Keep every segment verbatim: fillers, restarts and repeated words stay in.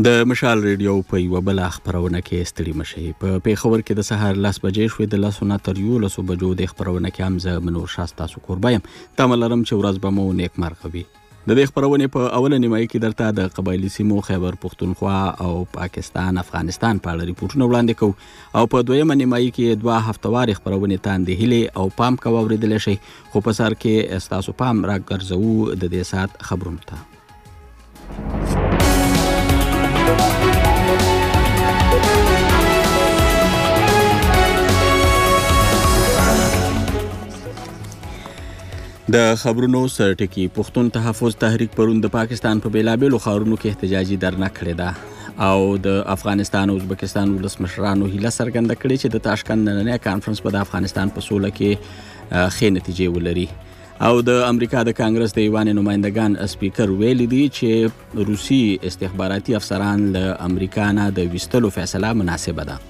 د مشال ریډیو په یوه بله خپرونه کې ستړي مشئ. په پېښور کې د سهار لس بجې شوې، د لسو نه تر یولسو بجو د خپرونه کې هم زه منور شاه ستاسو کوربه یم. تمه لرم چې ورځ به مو نیکمرغه وي. د دې خپرونې په اوله نیمایي کې درته د قبایلي سیمو خیبر پښتونخوا او پاکستان افغانستان په اړه ریپورټونه وړاندې کوو، او په دویمه نیمایي کې دوه هفتوارې خپرونې تاندې هیلې او پام کوه اورېدلی شئ. خو په سر کې ستاسو پام راګرځوو د دې ساعت خبرونو ته. د خبرونو سرټکی. پښتون تحفظ تحریک پرون د پاکستان په بیلابیلو ښارونو کې احتجاجي درنه کړې ده، او د افغانستان او ازبکستان ولسمشرانو هیله څرګنده کړې چې د تاشکند نننی کانفرنس به د افغانستان په سوله کې ښې نتیجې ولري. او د امریکا د کانګرس د ایوان نمایندگان سپیکر ویلي دي چې روسي استخباراتي افسران له امریکا نه د ویستلو فیصله مناسبه ده.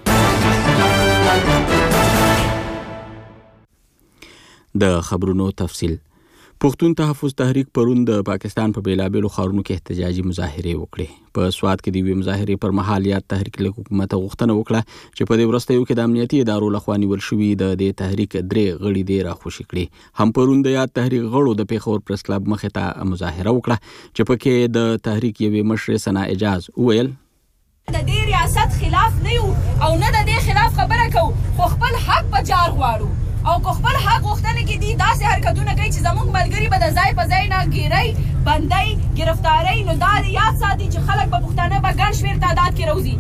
د خبرونو تفصیل. پښتون تحفظ تحریک پرون د پاکستان په بیلابیلو ښارونو کې احتجاجي مظاهرې وکړې. په سوات کې د یوې مظاهرې پر مهال یاد تحریک له حکومته غوښتنه وکړه چې په دې وروستیو کې د امنیتي ادارو لخوا نیول شوي د دې تحریک درې غړي دې راخوشي کړي. هم پرون د یاد تحریک غړو د پېښور پریس کلب مخې ته مظاهره وکړه چې پکې د تحریک یوې مشرې ثنا اعجاز وویل: د دې ریاست خلاف نه یو او نه د دې خلاف خبره کوو، خو خپل حق په جار غواړو، او کو خپل حق غوښتنه کې دي داسې حرکتونه کوي چې زموږ ملګري به د ځای په ځای نه ګیرۍ، بندۍ، گرفتارۍ، نو دا یاد ساتي چې خلک به پښتانه به ګڼ شمېر تعداد کې روزي.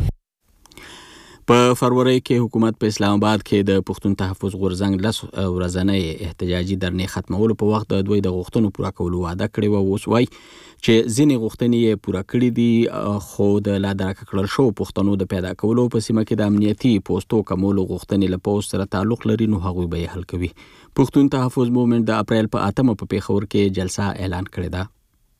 په فروری کې حکومت په اسلام آباد کې د پښتون تحفظ غورځنګ لس ورځنۍ احتجاجي درنې ختمولو په وخت د دوی د غوښتنو پوره کولو وعده کړې وه. اوس وایي چې ځینې غوښتنې یې پوره کړي دي، خو د لا درکه کړل شوو پښتنو د پیدا کولو په سیمه کې د امنیتي پوستو کمولو غوښتنې له پوځ سره تعلق لري، نو هغوی به یې حل کوي. پښتون تحفظ مومنټ د اپریل په اتمه په پېښور کې جلسه اعلان کړې ده.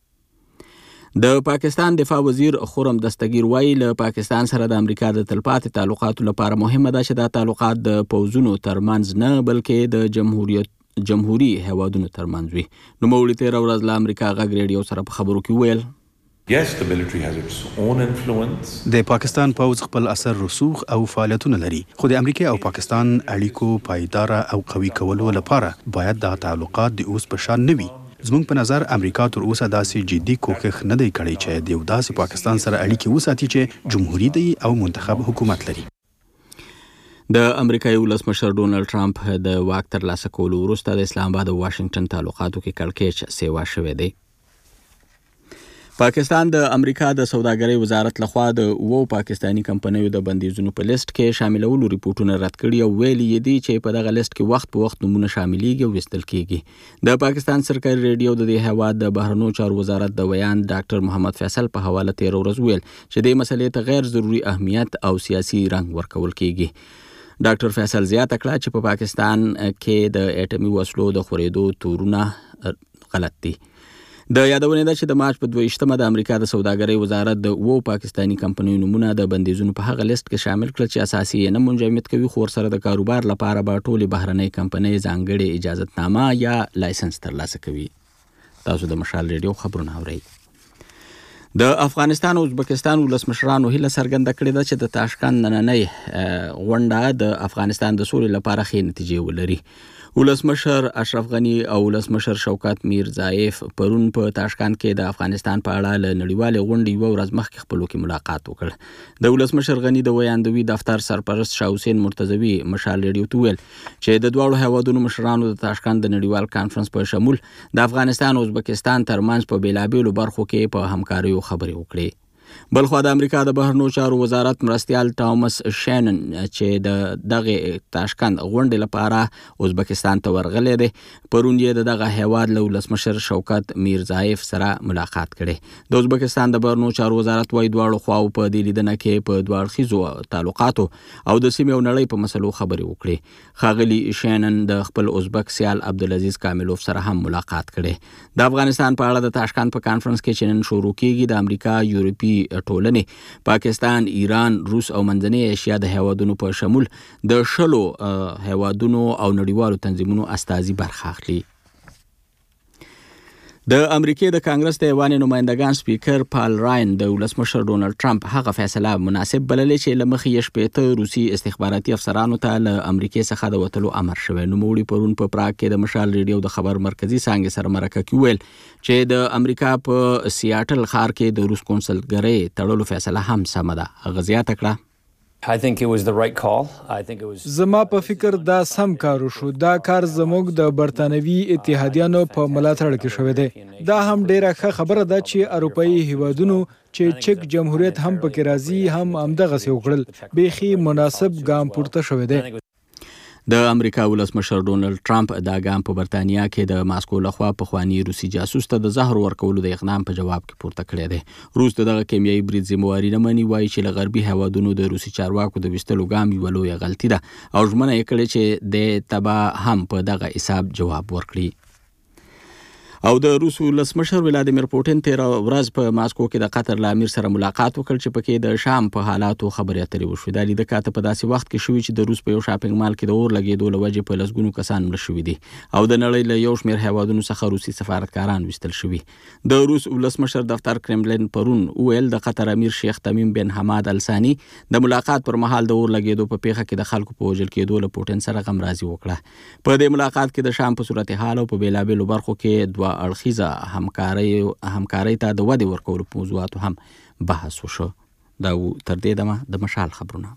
د پاکستان دفاع وزیر خرم دستگیر وایي له پاکستان سره د امریکا د تلپاتې تعلقاتو لپاره مهمه ده چې دا تعلقات د پوځونو ترمنځ نه بلکې د جمهوریت جمهوري هیوادونو ترمنځ وي. نوموړي تېره ورځ له امریکا غږ ریډیو سره په خبرو کې وویل: Yes, the military has its own influence. د پاکستان پوځ خپل اثر رسوخ او فعالیتونه لري، خو د امریکا او پاکستان اړیکو پایداره او قوي کولو لپاره باید دا تعلقات د اوس په شان نه وي. زموږ په نظر امریکا تر اوسه داسې جدي کوښښ نه دی کړی چې د یو داسې پاکستان سره اړیکې وساتي چې جمهوري دی او منتخب حکومت لري. د امریکایي ولسمشر ډونالډ ټرمپ د واک ترلاسه کولو وروسته د اسلام آباد او واشنګټن تعلقاتو کې کړکېچ سیوا شوی دی. پاکستان د امریکا د سوداګرۍ وزارت لخوا د اوو پاکستانی کمپنیو د بندیزونو په لیست کې شاملولو ریپورټونه رد کړي، او ویلي یې دي چې په دغه لیست کې وخت په وخت نومونه شاملیږي او ویستل کیږي. د پاکستان سرکاري ریډیو د دې هیواد د بهرنیو چارو وزارت د ویان ډاکټر محمد فیصل په حواله تېره ورځ ویل چې دې مسلې ته غیر ضروري اهمیت او سیاسي رنګ ورکول کیږي. ډاکټر فیصل زیاته کړه چې په پاکستان کې د اټومي وسلو د خورېدو تورونه غلط دي. د یادونې ده چې د مارچ په دویشتمه د امریکا د سوداګرۍ وزارت د اوو پاکستانی کمپنیو نومونه د بندیزونو په هغه لیست کې شامل کړل چې اساسي یې نه منجمد کوي، خو ورسره د کاروبار لپاره به ټولې بهرنۍ کمپنۍ ځانګړې اجازتنامه یا لایسنس ترلاسه کوي. تاسو د مشال ریډیو خبرونه اورئ. د افغانستان او ازبکستان ولسمشرانو هیله څرګنده کړې ده چې د تاشکند نننۍ غونډه د افغانستان د سولې لپاره ښې نتیجې ولري. ولسمشر اشرف غني او ولسمشر شوکت میرزایف پرون په تاشکند کې د افغانستان په اړه له نړیوالې غونډې یوه ورځ مخکې خپلو کې ملاقات وکړ. د ولسمشر غني د ویاندوي دفتر سرپرست شاه حسین مرتضوي مشال ریډیو ته وویل چې د دواړو هیوادونو مشرانو د تاشکند د نړیوال کانفرنس په شمول د افغانستان او ازبکستان ترمنځ په بیلابیلو برخو کې په همکاریو خبرې وکړې. بلخوا د امریکا د بهرنیو چارو وزارت مرستیال ټامس شینن چې د دغه تاشکند غونډې لپاره ازبکستان ته ورغلی دی، پرون یې د دغه هیواد له ولسمشر شوکت میرزایف سره ملاقات کړی. د ازبکستان د بهرنیو چارو وزارت وايي دواړو خواو په دې لیدنه کې په دوه اړخیزو تعلقاتو او د سیمې او نړۍ په مسلو خبرې وکړي. ښاغلي شینن د خپل ازبک سیال عبدالعزیز کاملوف سره هم ملاقات کړی. د افغانستان په اړه د تاشکند په کانفرنس کې چې نن شروع کیږي د امریکا، یورپي ټولنې، پاکستان، ایران، روس او منځنۍ ایشیا د هیوادونو په شمول د شلو هیوادونو او نړیوالو تنظیمونو استازي برخه اخلي. د امریکای د کانګرس د ایوان نمائندگان سپیکر پال راین د ولسمشر ډونالد ټرمپ هغه فیصله مناسب بللې چې له مخې یې شپېته روسي استخباراتي افسرانو ته له امریکای څخه د وتلو امر شوی. نوموړي پرون په پراګ کې د مشال ریډیو د خبر مرکزی څانګې سره مرکه کې ویل چې د امریکا په سیاټل ښار کې د روس کونسلګرۍ تړلو فیصله هم سمه ده. هغه زیاته کړه I think it was the right call. I think it was زما په فکر دا سم کار شو. دا کار زموږ د برتانوي اتحادیانو په ملاتړ کې شوی دی. دا هم ډیره ښه خبره ده چې اروپאי هیوادونو چې چک جمهوریت هم پکې راځي هم همدغه څه وکړل. بیخي مناسب ګام پورته شوی دی. د امریکا ولسمشر ډونالد ټرمپ دا ګام په برتانیا کې د ماسکو لخوا په خواني روسي جاسوس ته د زهر ورکولو د اقدام په جواب کې پورته کړی دی. روس دغه کیمیاوي برید ذمہواري نه مني، وایي چې له غربي هیوادونو د روسي چارواکو د وستلو ګام یوه لویه غلطي ده او ژمنه یې کړې چې د تبا هم په دغه حساب جواب ورکړي. او د روس ولسمشر ولادیمیر پوتین تیر ورځ په ماسکو کې د قطر له امیر سره ملاقات وکړ چې پکې د شام په حالاتو خبرې اترې وشوې. دا لیدنه کاته په داسې وخت کې شوې چې د روس په یو شاپینګ مال کې د اور لګېدو له وجې په لسګونو کسان مړه شوي دي او د نړۍ له یو شمېر هیوادونو څخه روسي سفارتکاران ویستل شوي. د روس ولسمشر دفتر کرملین پرون ویل د قطر امیر شیخ تمیم بن حماد الثاني د ملاقات پر مهال د اور لګېدو په پیښه کې د خلکو په وژل کېدو له پوتین سره غمرازي وکړه. په دې ملاقات کې د شام په صورتحال او په بیلابېلو برخو کې دوه اړخیزه همکاري همکاري ته د ودې ورکولو په موضوعاتو هم بحث وشو. دا تر دې دمه د مشال خبرونه.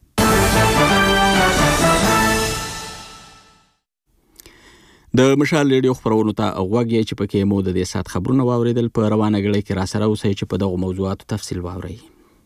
د مشال ریډیو خبرونو ته غوږ یې چې پکې مو د دې سات خبرونه واوریدل. په روانه غړي کې را سره اوسئ چې په دغه موضوعاتو تفصیل واورئ.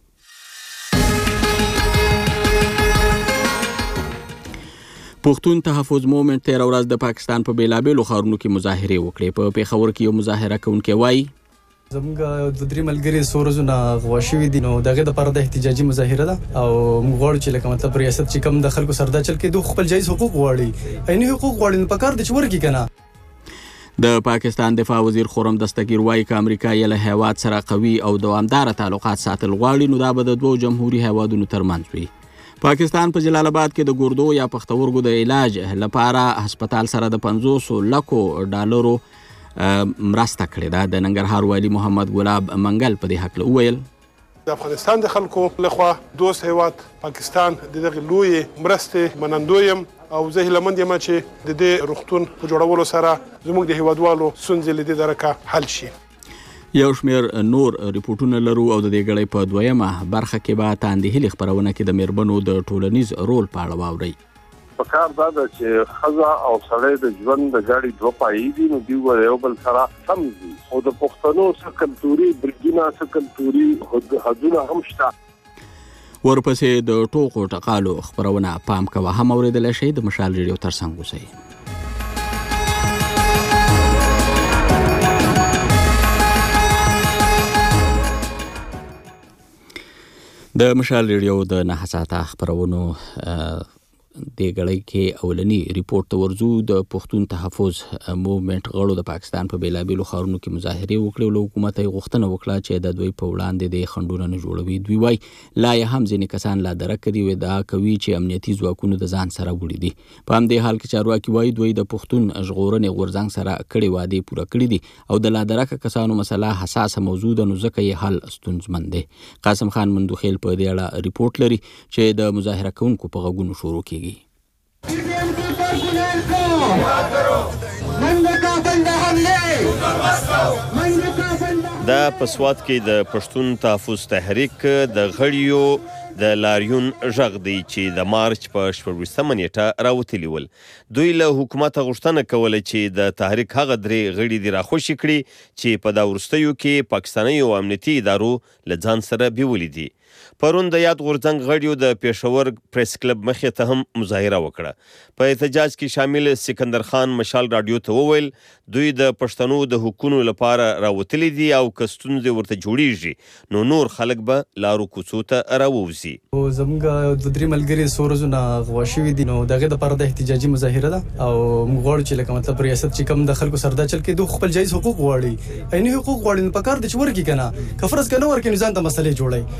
پښتون تحفظ مومنت تیر ورځ د پاکستان په بیلابېلو ښارونو کې مظاهرې وکړې. په پیښور کې یو مظاهره کوونکی وایي زموږ د درې ملګري څو ورځونه غوا شوي دي، نو دغه دپاره د احتجاجي مظاهره ده او موږ غواړو چې لکه مطلب ریاست چې کوم د خلکو سره دا چل کې دوی خپل جایز حقوق غواړي، عیني حقوق غواړي، نو پکار دی چې ورکړي که نه. د پاکستان دفاع وزیر خرم دستگیر وایي که امریکا یې له هیواد سره قوي او دوامداره تعلقات ساتل غواړي نو دا به د دوو جمهوري هیوادونو ترمنځ وي. پاکستان په جلال آباد کې د ګردو یا پښتورګو د علاج لپاره هسپتال سره د پنځوس لکو ډالرو مرسته کړې ده. د ننګرهار والي محمد ګلاب منګل په دې هکله وویل د افغانستان د خلکو لخوا دوست هیواد پاکستان د دغه لوی مرستې منندوی یم او زه هیلهمند یم چې د دې روغتون په جوړولو سره زموږ د هیوادوالو ستونزې له دې درکه حل شي. یو شمیر نور ریپورتونه لرو او د دې غړې په دویمه برخه کې به تاندې هلي خبرونه کې د میربنو د ټولنیز رول په اړه واورئ. پکار دا ده چې ښځه او سړی د ژوند د ګاډي دوه پایې دي، نو دوی به یو بل سره سم دي او د پښتنو څه کلتوري برجونه څه کلتوري حدونه هم شته. ورپسې د ټوکو ټقالو خبرونه پام کوه هم اورېدلی شئ. د مشال ریډیو ترڅنګ اوسئ. د مشال ریډیو د نه ساعته خبرونو د غړي کې اولنی ریپورت ته ورزو. د پښتون تحفظ موومنت غړو د پاکستان په بیلابېلو ښارونو کې مظاهرې وکړې او له حکومت یې غوښتنه وکړه چې د دوی په وړاندې د خنډونه نه جوړوي. دوی وایي لا یې هم ځینې کسان لا درک کړي وي دا کوي چې امنیتي ځواکونو د ځان سره وړي دي. په همدې حال کې چارواکي وایي دوی د پښتون ژغورنې غورځنګ سره کړي وعدې پوره کړي دي او د لا درکه کسانو مسله حساسه موضوع ده نو ځکه یې حل ستونزمن دی. قاسم خان مندوخیل په دې اړه ریپورت لري چې د مظاهره کوونکو په غوږونو شروع کیږي. دا په سوات کې د پښتون تحفظ تحریک د غړیو د لاریون غږ دی چې د مارچ په شپږویشتمه نیټه راوتلي ول. دوی له حکومته غوښتنه کوله چې د تحریک هغه درې غړي دې راخوشي کړي چې په دا وروستیو کې پاکستاني او امنیتي ادارو له ځان سره بیولي دي. پرون د یاد غورځنګ غړیو د پېښور پریس کلب مخې ته هم مظاهره وکړه. په احتجاج کې شامل سکندر خان مشال رادیو ته وویل دوی د پښتنو د حقونو لپاره راوتلي دي او که ستونزې ورته جوړیږي نو نور خلک به لارو کوڅو ته راووځي. زموږ د درې ملګري څو ورځونه غوا شوي دي، نو دغه دپاره د احتجاجي مظاهره ده او موږ غواړو چې لکه مطلب ریاست چې کوم د خلکو سره دا چل کې دوی خپل جایز حقوق غواړي، عیني حقوق غواړي، نو پکار دی چې ورکړي که نه. که فرض که نه ورکړي نو ځان ته مسلې جوړوي، نو که ورکړي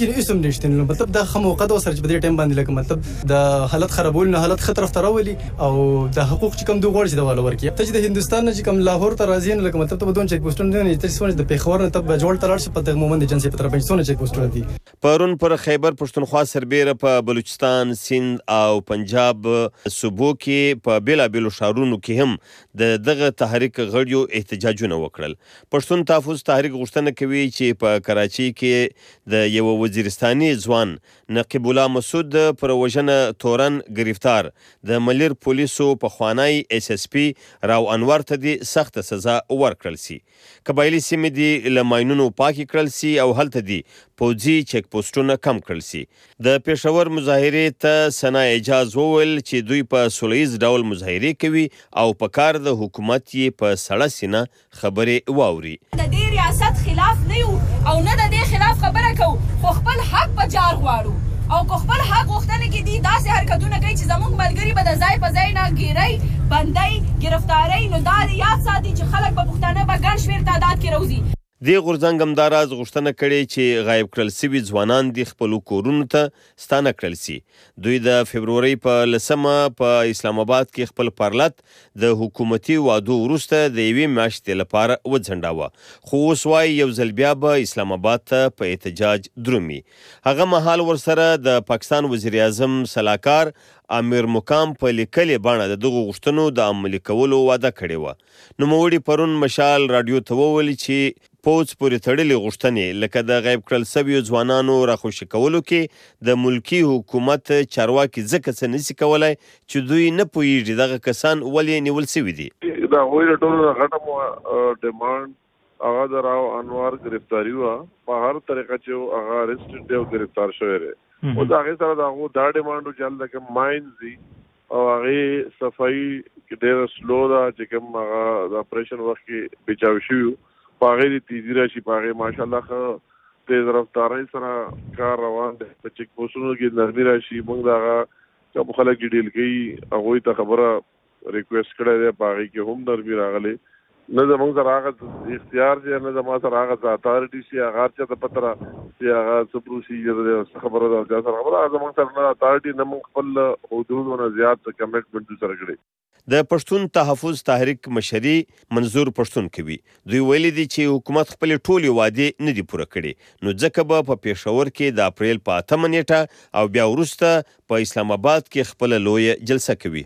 کې اسم نشته نو مطلب دا خمو قد وسر چې په دې ټیم باندې لکه مطلب د حالت خرابول نه حالت خطر فتراولي او د حقوق چې کوم دوه غوړ چې د والو ورکی ته چې د هندستان نه چې کوم لاهور ته راځي نو لکه مطلب ته بدون چک پوسټونه نه چې څونه د پیښور نه تب جوړ تلل شي په دغه مومند ایجنسی په طرف څونه چک پوسټونه دي پرون پر خیبر پښتونخوا سربېره په بلوچستان سند او پنجاب صوبو کې په بیلا بیلو شهرونو کې هم د دغه تحریک غړیو احتجاجونه وکړل. پښتون تحفظ تحریک غوښتنه کوي چې په کراچۍ کې د یو وزیرستاني ځوان نقیب الله مسعود پر وژنه تورن گرفتار د ملیر پولیسو په خوانی اس اس پی راو انور ته د سخت سزا ورکړل سي. قبایلی سیمې دي له ماینونو پاکي کړل سي او هلته دي پوځي چک پوسټونه کم کړل سي. د پېښور مظاهرې ته سنا اجاز وویل چې دوی په سولهییز ډول مظاهرې کوي او په کار د حکومت یې په سړه سینه خبرې واوري. د دې ریاست خلاف نه یو او نه د دې خلاف خبره کوو خو خپل حق په جار غواړو او کو خپل حق غوښتنه کې دي داسې حرکتونه کوي چې زموږ ملګري به د ځای په ځای نه ګیرئ بندۍ ګرفتارۍ نو دا یاد ساتي چې خلک به پښتانه به ګڼ شمېر تعداد کې روزي. دې غورځنګ همداراز غوښتنه کړې چې غایب کړل سوي ځوانان د خپلو کورونو ته ستانه کړل سي. دوی د فبرورۍ په لسمه په اسلام آباد کې خپل پارلت د حکومتي وعدو وروسته د یوې میاشتې لپاره وځنډاوه، خو اوس وایي یو ځل بیا به اسلام آباد ته په احتجاج درومي. هغه مهال ورسره د پاکستان وزیر اعظم سلاکار امیر مقام په لیکلې بڼه د دغو غوښتنو د عملي کولو وعده کړې وه. نوموړي پرون مشال راډیو ته وویل چې پوځ پورې تړلې غوښتنې لکه د غیب کړل سویو ځوانانو راخوشي کولو کې د ملکي حکومت چارواکي ځکه څه نشي کولی چې دوی نه پوهېږي دغه کسان ولې نیول سوي دي. د هغوی د ټولو غټه ډیمانډ هغه د راو انوار گرفتاری وه په هر طریقه چې هغه اریسټډ دی او گرفتار شوی دی. او د هغې سره د هغو دا ډیمانډ و چې هلته کوم ماینز دي او هغې صفایي ډېره سلو ده چې کوم هغه د اپریشن وخت کې بچاو شوي وو په هغې د تیزي راشي په هغې ماشاءالله ښه تیز رفتارۍ سره کار روان دی. په چک پوسټونو کې نرمي راشي موږ د هغه کوم خلک چې ډیل کوي هغوی ته خبره ریکویسټ کړی دی په هغې کې هم نرمي راغلی. نه زموږ سره هغه اختیار دی نه زما سره هغه څه اتارټي شي هغه هر چا ته پته ده چې هغه څه پروسیجر دی څه خبره ده چا سره خبره هغه زموږ سره نه اتارټي نه موږ خپل حدودو نه زیات څه کمیټمنټ سره کړی. د پښتون تحفظ تحریک مشري منظور پښتون کوي دوی ویلي دي چې حکومت خپلې ټولې وعدې نه دي پوره کړې نو ځکه به په پېښور کې د اپریل په اتمه نیټه او بیا وروسته په اسلام آباد کې خپله لویه جلسه کوي.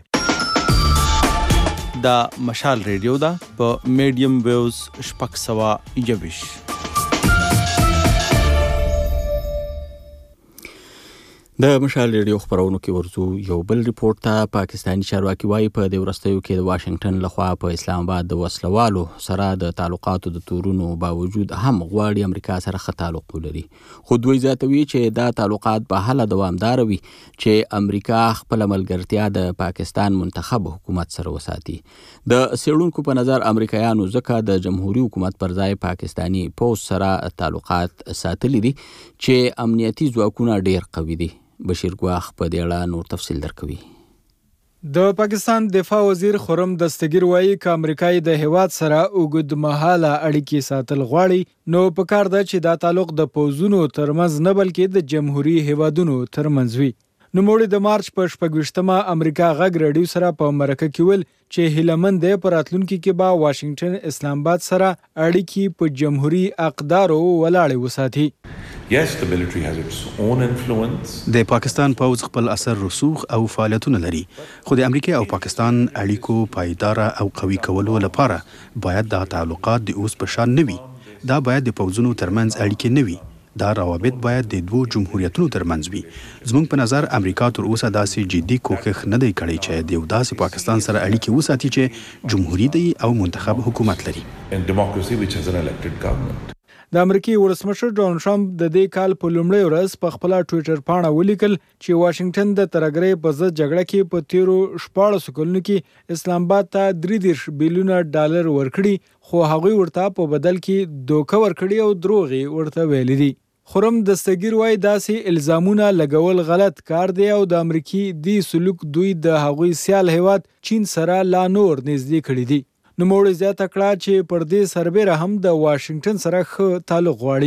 دا مشال ریډیو ده په میډیم ویوز شپږ سوه یویش. د مشال ریډیو خبرونو کې ورځو یو بل ریپورت ته. پاکستاني چارواکي وایي په دې وروستیو کې د واشنگټن لخوا په اسلام آباد د وسلوالو سره د تعلقاتو د تورونو باوجود هم غواړي امریکا سره ښه تعلق ولري، خو دوی زیاتوي چې دا تعلقات به هله دوامداره وي چې امریکا خپله ملګرتیا د پاکستان منتخب حکومت سره وساتي. د څېړونکو په نظر امریکایانو ځکه د جمهوري حکومت پر ځای پاکستاني پوځ سره تعلقات ساتلي دي چې امنیتي ځواکونه ډېر قوي دي. بشیر ګواخ په دې اړه نور تفصیل درکوي. د پاکستان دفاع وزیر خرم دستگیر وایي که امریکا د هیواد سره اوږدمهاله اړیکې ساتل غواړي نو پکار ده چې دا تعلق د پوځونو ترمنځ نه بلکې د جمهوري هیوادونو ترمنځ وي. نوموړي د مارچ په شپږویشتمه امریکا غږ راډیو سره په مرکه کې ویل چې هیلهمند دی په راتلونکي کې به واشنگټن اسلام آباد سره اړیکې په جمهوري اقدارو ولاړې وساتي. Yes, the military has its own influence. د پاکستان پوځ خپل اثر رسوخ او فعالیتونه لري، خو د امریکا او پاکستان اړیکو پایداره او قوي کولو لپاره باید دا تعلقات د اوس په شان نه وي. دا باید د پوځونو ترمنځ اړیکې نه وي. دا روابط باید د دوو جمهوریتونو ترمنځ وي. زموږ په نظر امریکا تر اوسه داسې جدي کوښښ نه دی کړی چې د یو داسې پاکستان سره اړیکې وساتي چې جمهوري دی او منتخب حکومت لري. In democracy which has an elected government. د امریکای ولسمشر ډونالډ ټرمپ د دې کال په لومړۍ ورځ په خپل ټوئیټر پاڼه ولیکل چې واشنگټن د ترګرۍ په ضد جګړه کې په تیرو شپاړسو کلونو کې اسلام آباد ته درې دېرش بیلیونه ډالر ورکړي، خو هغوی ورته په بدل کې دوکه ورکړي او دروغ ورته ویلي دي. خرم دستگیر وایي داسې الزامونه لګول غلط کار دی او د امریکای دی سلوک دوی د هغوی سیال هیواد چین سره لا نور نږدې کړي دي. نوموړي زیاته کړه چې پر دې سربیره هم د واشنگټن سره ښه تعلق غواړي.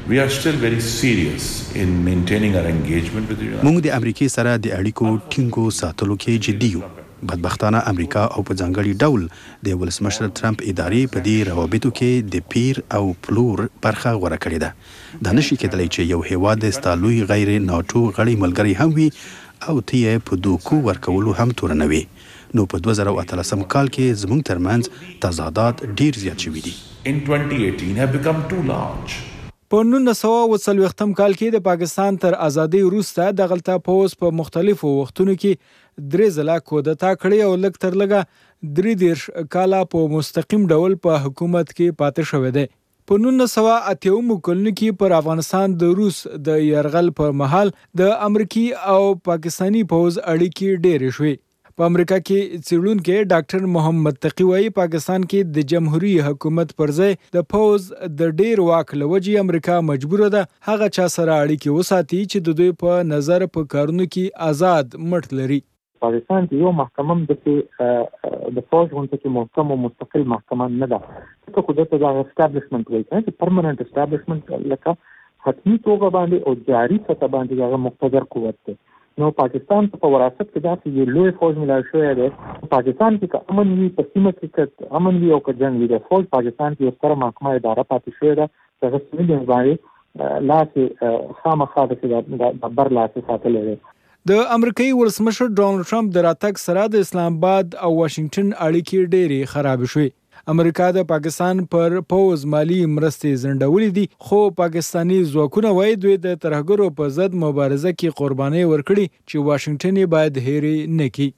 We are still very serious in maintaining our engagement with the United States. موږ د امریکای سره د اړیکو ټینګو ساتلو کې جدي یو. بدبختانه امریکا او په ځانګړي ډول د ولسمشر ټرمپ ادارې په دې روابطو کې د پیر او پلور برخه غوره کړې ده. دا نشي کېدلی چې یو هیواد د ستالوی غیر ناټو غړی ملګری هم وي او ته په دوکو ورکولو هم تورنوي. نو په دوه زره اتلسم کال کې زموږ ترمنځ تضادات ډیر زیات شوي دي. In twenty eighteen have become too large. په نولس سوه اوه څلوېښتم کال کې د پاکستان تر ازادۍ وروسته دغلته پوځ په مختلفو وختونو کې درې ځله کودتا کړې او لږ تر لږه درې دېرش کاله په مستقیم ډول په حکومت کې پاتې شوی دی. په نولس سوه اته اومو کلونو کې پر افغانستان د روس د یرغل پر مهال د امریکي او پاکستاني پوځ اړیکې ډېرې شوې. په امریکا کې څېړونکی ډاکټر محمد تقي وایي پاکستان کې د جمهوریت حکومت پر ځای د پوځ د ډېر واک له وجې امریکا مجبوره ده هغه چا سره اړیکې وساتي چې د دوی په نظر په کارونو کې آزاد مټ لري. پاکستان کې یو محکمه د د فوج غونډه کې محکم او مستقل محکمه نه ده. څه خو دته د اسټابلیشمنت وایي چې پرمننت اسټابلیشمنت لکه حتمی توګه باندې او جاري سطح باندې هغه مقتدر قوت دی. نو پاکستان په وراثت کې داسې یو لوی فوج ملای شوی دی. پاکستان کې که امن وي په سیمه کې که امن وي او که جنګ وي د فوج پاکستان کې یو ستره محکمه اداره پاتې شوې ده چې هغه سیمې باندې لاس خامخا د بر لاس ساتلی دی. د امریکایي ولسمشر ډونالډ ټرمپ د راتګ سره د اسلام آباد او واشنگټن اړیکې ډېرې خراب شوې. امریکا د پاکستان پر پوز مالی مرستې ځنډولې دي خو پاکستانی ځواکونه وایي دوی د ترهګرو په ضد مبارزه کې قرباني ورکړي چې واشنگټن یې باید هېرې نه کړي.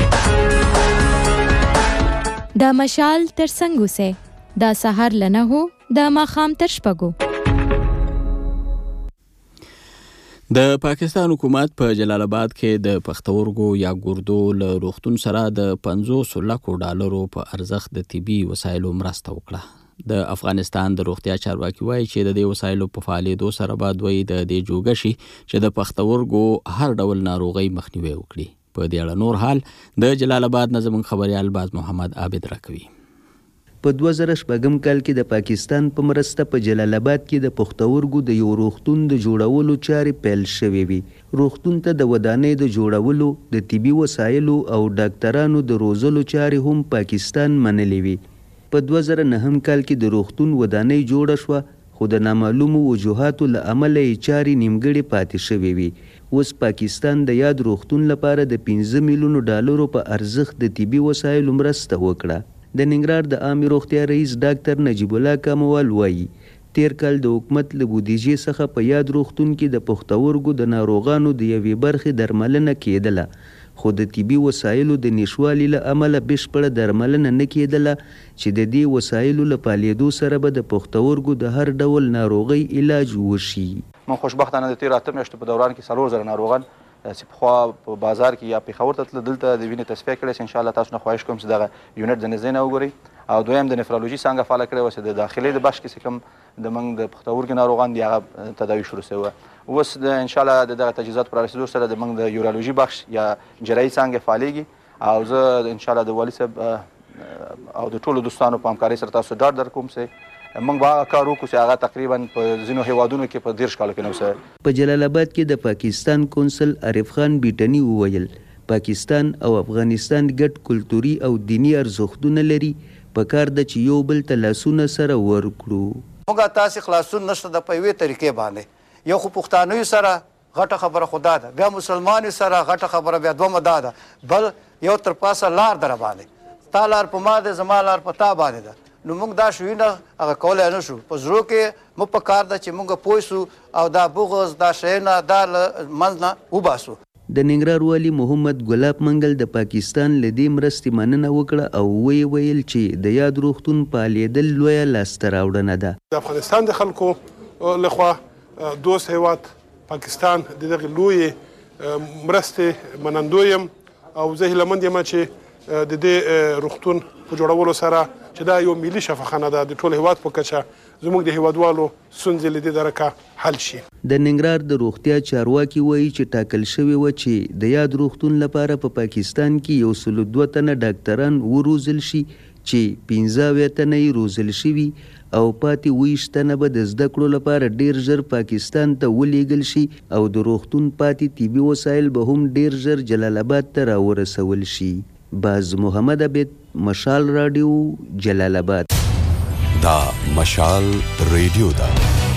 دا مشال تر څنګ اوسئ دا سهار لنه هو دا ماښام تر شپږو. د پاکستان حکومت په جلال آباد کې د پښتورګو یا ګردو له روغتون سره د پنځوس لکو ډالرو په ارزښت د طبي وسایلو مرسته وکړه. د افغانستان د روغتیا چارواکي وایي چې د دې وسایلو په فعالیدو سره به دوی د دې جوګه شي چې د پښتورګو هر ډول ناروغۍ مخنیوي وکړي. په دې اړه نور حال د جلال آباد نه زموږ خبریال باز محمد عابد راکوي. په دوه زره شپږم کال کې د پاکستان په مرسته په جلال آباد کې د پښتورګو د یو روغتون د جوړولو چارې پیل شوې وي. روغتون ته د ودانۍ د جوړولو، د طبي وسایلو او ډاکټرانو د روزلو چارې هم پاکستان منلې وي. په دوه زره نهم کال کې د روغتون ودانۍ جوړه شوه خو د نامعلومو وجوهاتو له امله یې چارې نیمګړې پاتې شوې وي. اوس پاکستان د یاد روغتون لپاره د پنځه میلیونو ډالرو په ارزښت د طبي وسایلو مرسته وکړه. د ننګرهار د عامې روغتیا رئیس ډاکټر نجیب الله کاموال وایي تیر کال د حکومت له بودیجې څخه په یاد روغتون کې د پښتورګو د ناروغانو د یوې برخې درملنه کېدله خو د طبي وسایلو د نشوالي له امله بشپړه درملنه نه کېدله چې د دې وسایلو له پالېدو سره به د پښتورګو د هر ډول ناروغۍ علاج وشي. من خوشبختانه د تېرو اته میاشتو په دوران کې څلور زره ناروغان چې پخوا په بازار کې یا پېښور ته تلل دلته د وینې تصفیه کړی شي. انشاءالله تاسو نه خواهش کوم چې دغه یونټ د نږدې نه وګورئ او دویم د نفرولوژي څانګه فعاله کړې وه چې د داخلي د بخش کې چې کوم د موږ د پښتورګي ناروغان دي هغه تداوي شروع شوې وه. اوس د انشاءالله د دغه تجهیزاتو په رارسېدو سره د موږ د یورولوژي بخش یا جراحي څانګه فعالېږي او زه انشاءالله د والي صاحب او د ټولو دوستانو په همکارۍ سره تاسو ډاډ درکوم چې موږ به هغه کار وکړو چې هغه تقریبا په ځینو هیوادونو کې په دېرش کالو کې نه وسه. په جلال آباد کې د پاکستان کونسل عارف خان بیټني وویل پاکستان او افغانستان ګډ کلتوري او دینی ارزښتونه لري په کار ده چې یو بل ته لاسونه سره ورکړو. موږ تاسې خلاصون نشته د په یوې طریقې باندې یو خو پښتانوي سره غټه خبره خدا ده بیا مسلمانو سره غټه خبره بیا دومه دا ده بل یو تر پاسه لار در باندې تا لار په ما ده زما لار په تا باندې ده. نو موږ دا شوینه هغه کولی نه شو په زړو کې مو په کار ده چې موږ پوه سو او دا بغض دا شیونه دا له منځ نه وباسو. د ننګرهار والي محمد ګلاب منګل د پاکستان له دې مرستې مننه وکړه او ویې ویل چې د یاد روغتون فعالېدل لویه لاسته راوړنه ده. د افغانستان د خلکو لخوا دوست هیواد پاکستان د دغې لویې مرستې منندوی یم او زه هیلهمند یم چې د دې روغتون په جوړولو سره چې دا یو ملي شفاخانه ده د ټول هیواد په کچه زموږ د هیوادوالو ستونزې له دې درکه حل شي. د ننګرهار د روغتیا چارواکي وایي چې ټاکل شوې وه چې د یاد روغتون لپاره په پاکستان کې یو سلو دوه تنه ډاکټران وروزل شي چې پنځه اویا تنه یې روزل شوي او پاتې ویشت تنه به د زده کړو لپاره ډیر ژر پاکستان ته ولیږل شي او د روغتون پاتې طبي وسایل به هم ډیر ژر جلال آباد ته راورسول شي. باز محمد عبید، مشال رادیو، جلال آباد. دا مشال ریډیو ده.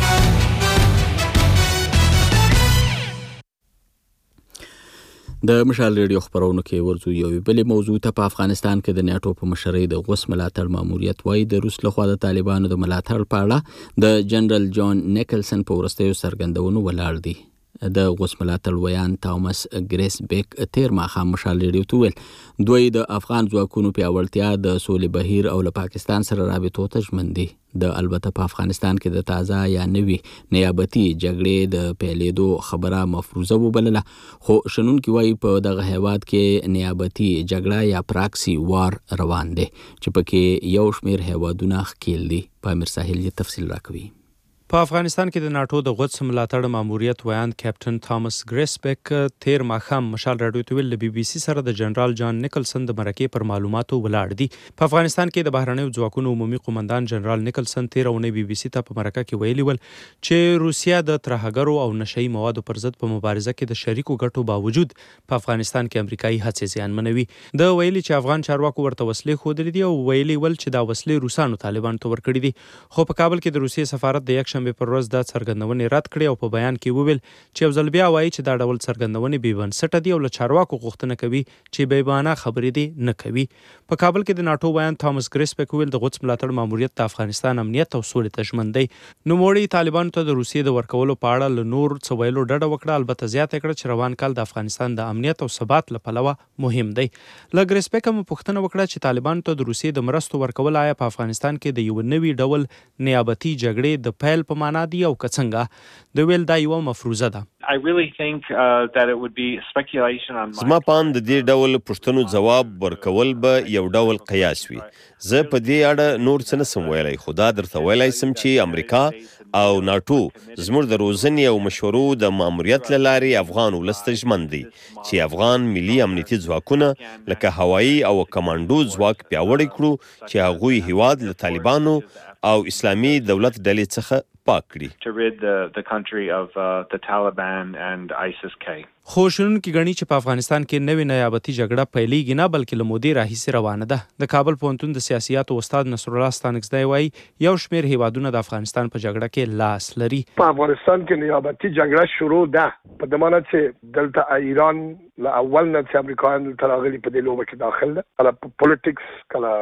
د مشال ریډیو خبرونو کې ورځو یو بلې موضوع ته. په افغانستان کې د نیټو په مشرۍ د غوث ملاتړ ماموریت وایي د روس لخوا د طالبانو د ملاتړ په اړه د جنرال جان نیکلسن په وروستیو څرګندونو ولاړ دي. د غوث ملاتړ ویان تامس ګریس بیک تیر ماښام مشال ریډیو ته ویل دوی د افغان ځواکونو پیاوړتیا د سولې بهیر او له پاکستان سره رابطو ته ژمن دي. د البته په افغانستان کې د تازه یا نوي نیابتي جګړې د پیلېدو خبره مفروضه وبلله، خو شنونکي وایي په دغه هیواد کې نیابتي جګړه یا پراکسي وار روان دی چې پکې یو شمېر هیوادونه ښکیل دي. په امیر ساحل یې تفصیل راکوي. په افغانستان کې د ناټو د غوث ملاتړ ماموریت ویان کیپټن تامس ګریسبیک تیر ماښام مشال راډیو ته ویل د بي بي سي سره د جنرال جان نیکلسن د مرکې پر معلوماتو ولاړ دي. په افغانستان کې د بهرنیو ځواکونو عمومي قومندان جنرال نیکلسن تیر اونۍ بي بي سي ته په مرکه کې ویلي ول چې روسیا د ترهګرو او نشئی موادو پر ضد په مبارزه کې د شریکو ګټو باوجود په افغانستان کې امریکایي هڅې زیانمنوي. د ویلي چې افغان چارواکو ورته وسلې ښودلې دي او ویلي ول چې دا وسلې روسانو طالبانو ته ورکړي دي. خو په کابل کې د روسیې سفارت د یک شنبه پر ورځ دا څرګندونې رد کړې او په بیان کې وویل چې یو ځل بیا وایي چې دا ډول څرګندونې بې بنسټه دي او له چارواکو غوښتنه کوي چې بې بهانه خبرې دې نه کوي. په کابل کې د ناټو ویان تامس ګریسبیک ویل د غوث ملاتړ ماموریت د افغانستان امنیت او سولې ته ژمن دی. نوموړي طالبانو ته د روسیې د ورکولو په اړه له نور څه ویلو ډډه وکړه، البته زیاته کړه چې روان کال د افغانستان د امنیت او ثبات له پلوه مهم دی. له ګریسبیک هم پوښتنه وکړه چې طالبانو ته د روسیې د مرستو ورکول آیا په افغانستان کې د یو نوي ډول نیابتي جګړې د پیل په معنا دي او که څنګه. د ویل دا یوه مفروضه ده. I really think uh, that it would be speculation on my زما پام د دې ډول پوښتنو جواب ورکول به یو ډول قیاس وي. زه په دې اړه نور څه نسم ویلی، خو دا درته ویلی سم چې امریکا او ناټو زموږ د روزنې او مشورو د ماموریت له لارې افغان ولس ته ژمن دي چې افغان ملي امنیتي ځواکونه لکه هوایي او کمانډو ځواک پیاوړی کړو چې هغوی هیواد له طالبانو او اسلامي دولت ډلې څخه پاک کړي. to rid the, the country of uh, the Taliban and ISIS-K. خو شنونکي ګڼي چې په افغانستان کې نوې نیابتي جګړه پیلېږي نه بلکې له مودې راهیسې روانه ده. د کابل پوهنتون د سیاسیاتو استاد نصرالله ستانکزی وایي یو شمېر هیوادونه د افغانستان په جګړه کې لاس لري. په افغانستان کې نیابتي جګړه شروع ده په دې معنی چې دلته ایران له اول نه چې امریکایان دلته راغلي په دې لوبه کې داخل ده، کله په پولیټکس، کله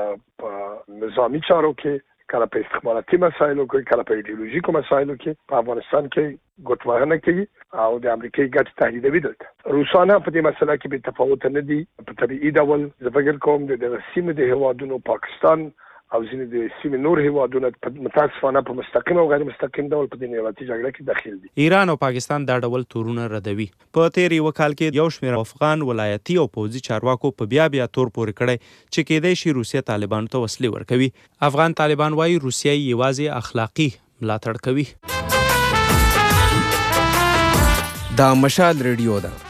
په نظامي چارو کې، کله په استخباراتي مسایلو کې، کله په ایډیولوژیکو مسایلو کې په افغانستان کې ګوتوارنه کوي او د امریکای ګټې تهدیدوي. دلته روسانه په دې مسله کې بې تفاوت نه دي. په طبیعي ډول زه فکر کوم د دغه سیمې د هیوادونو پاکستان او ځینې د سیمې نور هیوادونه متاسفانه په مستقیم او غیر مستقیم ډول په دې نیابتي جګړه کې داخل دي. ایران او پاکستان دا ډول تورونه ردوي. په تیر یو کال کې یو شمېر افغان ولایتي او پوځي چارواکو په بیا بیا تور پورې کړی چې کېدای شي روسیه طالبانو ته وسلې ورکوي. افغان طالبان وایي روسیه یوازې اخلاقي ملاتړ کوي. دا مشال ریډیو ده.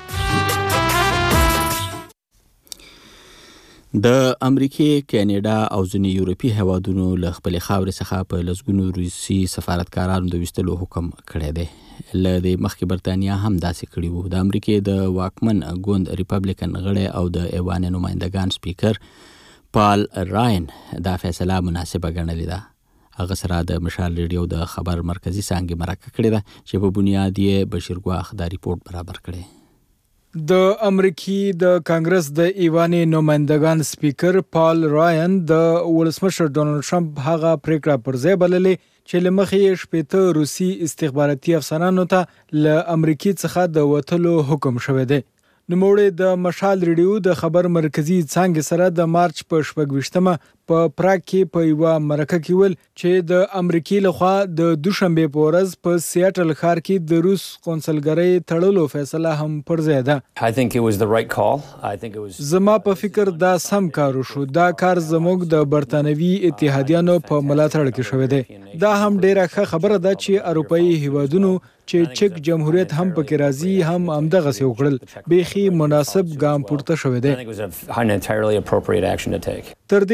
د امریکې، کاناډا او ځینې یورپي هیوادونو له خپلې خاورې څخه په لسګونو روسي سفارتکارانو د ویستلو حکم کړی دی. له دې مخکې برتانیا هم داسې کړي وو. د امریکې د واکمن ګوند ریپبلیکن غړی او د ایوان نمایندګان سپیکر پال راین دا فیصله مناسبه ګڼلې ده. هغه سره د مشال ریډیو د خبر مرکزی څانګې مرکه کړې ده چې په بنیاد یې بشیر ګواخ دا ریپورت برابر کړی. د امریکې د کانګرس د ایواني نمایندګان سپیکر پال راین د ولسمشر ډونالد ټرمپ هغه پریکړه پر ځای بللې چې له مخې شپېته روسي استخباراتي افسرانو ته له امریکې څخه د وتلو حکم شوی دی. نوموړی د مشال ریډیو د خبر مرکزی څانګې سره د مارچ په شپږ ویشتمه په پراګ کې په یوه مرکه کې ویل چې د امریکې لخوا د دوشنبې په ورځ په سیاټل ښار کې د روس قونسلګرۍ تړلو فیصله هم پر ځای ده. I think it was the right call. I think it was زما په فکر دا سم کار وشو. دا کار زموږ د برتانوي اتحادیانو په ملاتړ کې شوی دی. دا هم ډیره ښه خبره ده چې اروپایي هیوادونو چې چک جمهوریت هم پکې راځي هم همدغسې وکړل. بیخي مناسب ګام پورته شوی دی. I think it was an entirely appropriate action to take. تر دې مخکې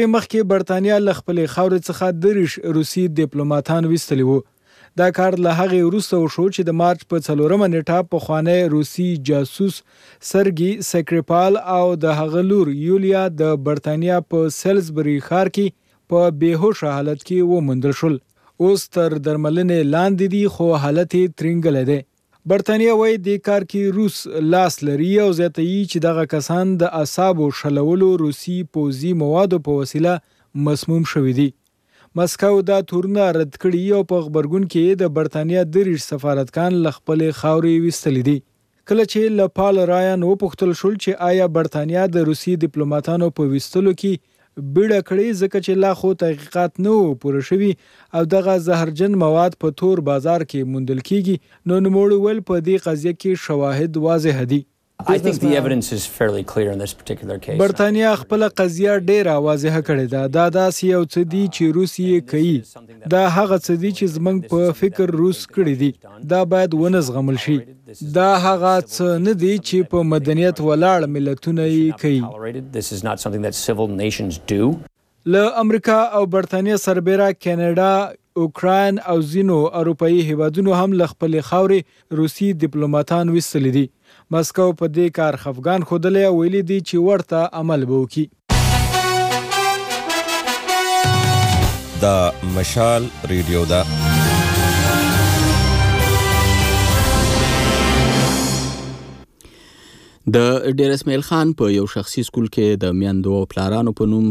برتانیا له خپلې خاورې څخه دېرش روسي ډیپلوماتان ویستلي وو. دا کار له هغې وروسته وشو چې د مارچ په څلورمه نیټه پخوانی روسي جاسوس سرګي سکریپال او د هغه لور یولیا د برتانیا په سیلزبري ښار کې په بېهوشه حالت کې وموندل شول. اوس تر درملنې لاندې دي خو حالت یې ترینګلی دی. برتانیا وایي دې کار کې روس لاس لري او زیاتوي چې دغه کسان د اعصابو شلولو روسي پوځي موادو په وسیله مسموم شوي دي. مسکو دا تورونه رد کړي او په غبرګون کې د برتانیا دېرش سفارتکان له خپلې خاورې ویستلي دي. کله چې له پال رایان وپوښتل شول چې آیا برتانیا د روسي ډیپلوماتانو په ویستلو کې بیړه کړې ځکه چې لا خو تحقیقات نه وو پوره شوي او دغه زهرجن مواد په تور بازار کې موندل کیږي، نو نوموړي ویل په دې قضیه کې شواهد واضح دي. I think the evidence is fairly clear in this particular case. برتانیا خپل قضیه ډیره واضحه کړې ده. دا داسې یو څه دي چې روس یې کوي. دا هغه څه دي چې زموږ په فکر روس کړي دي. دا باید ونه زغمل شي. دا هغه څه نه دي چې په مدنیت ولاړ ملتونه یې کوي. This is not something that civil nations do. له امریکا او برتانیا سربیره کاناډا، اوکراین او ځینو اروپایي هیوادونو هم له خپلې خاورې روسي ډیپلوماتان ویستلي دي. مسکو په دې کار خفګان ښودلی او ویلي دي چې ورته عمل به وکړي. دا مشال ریډیو ده. د ډیر اسماعیل خان په یو شخصي سکول کې د میندو او پلارانو په نوم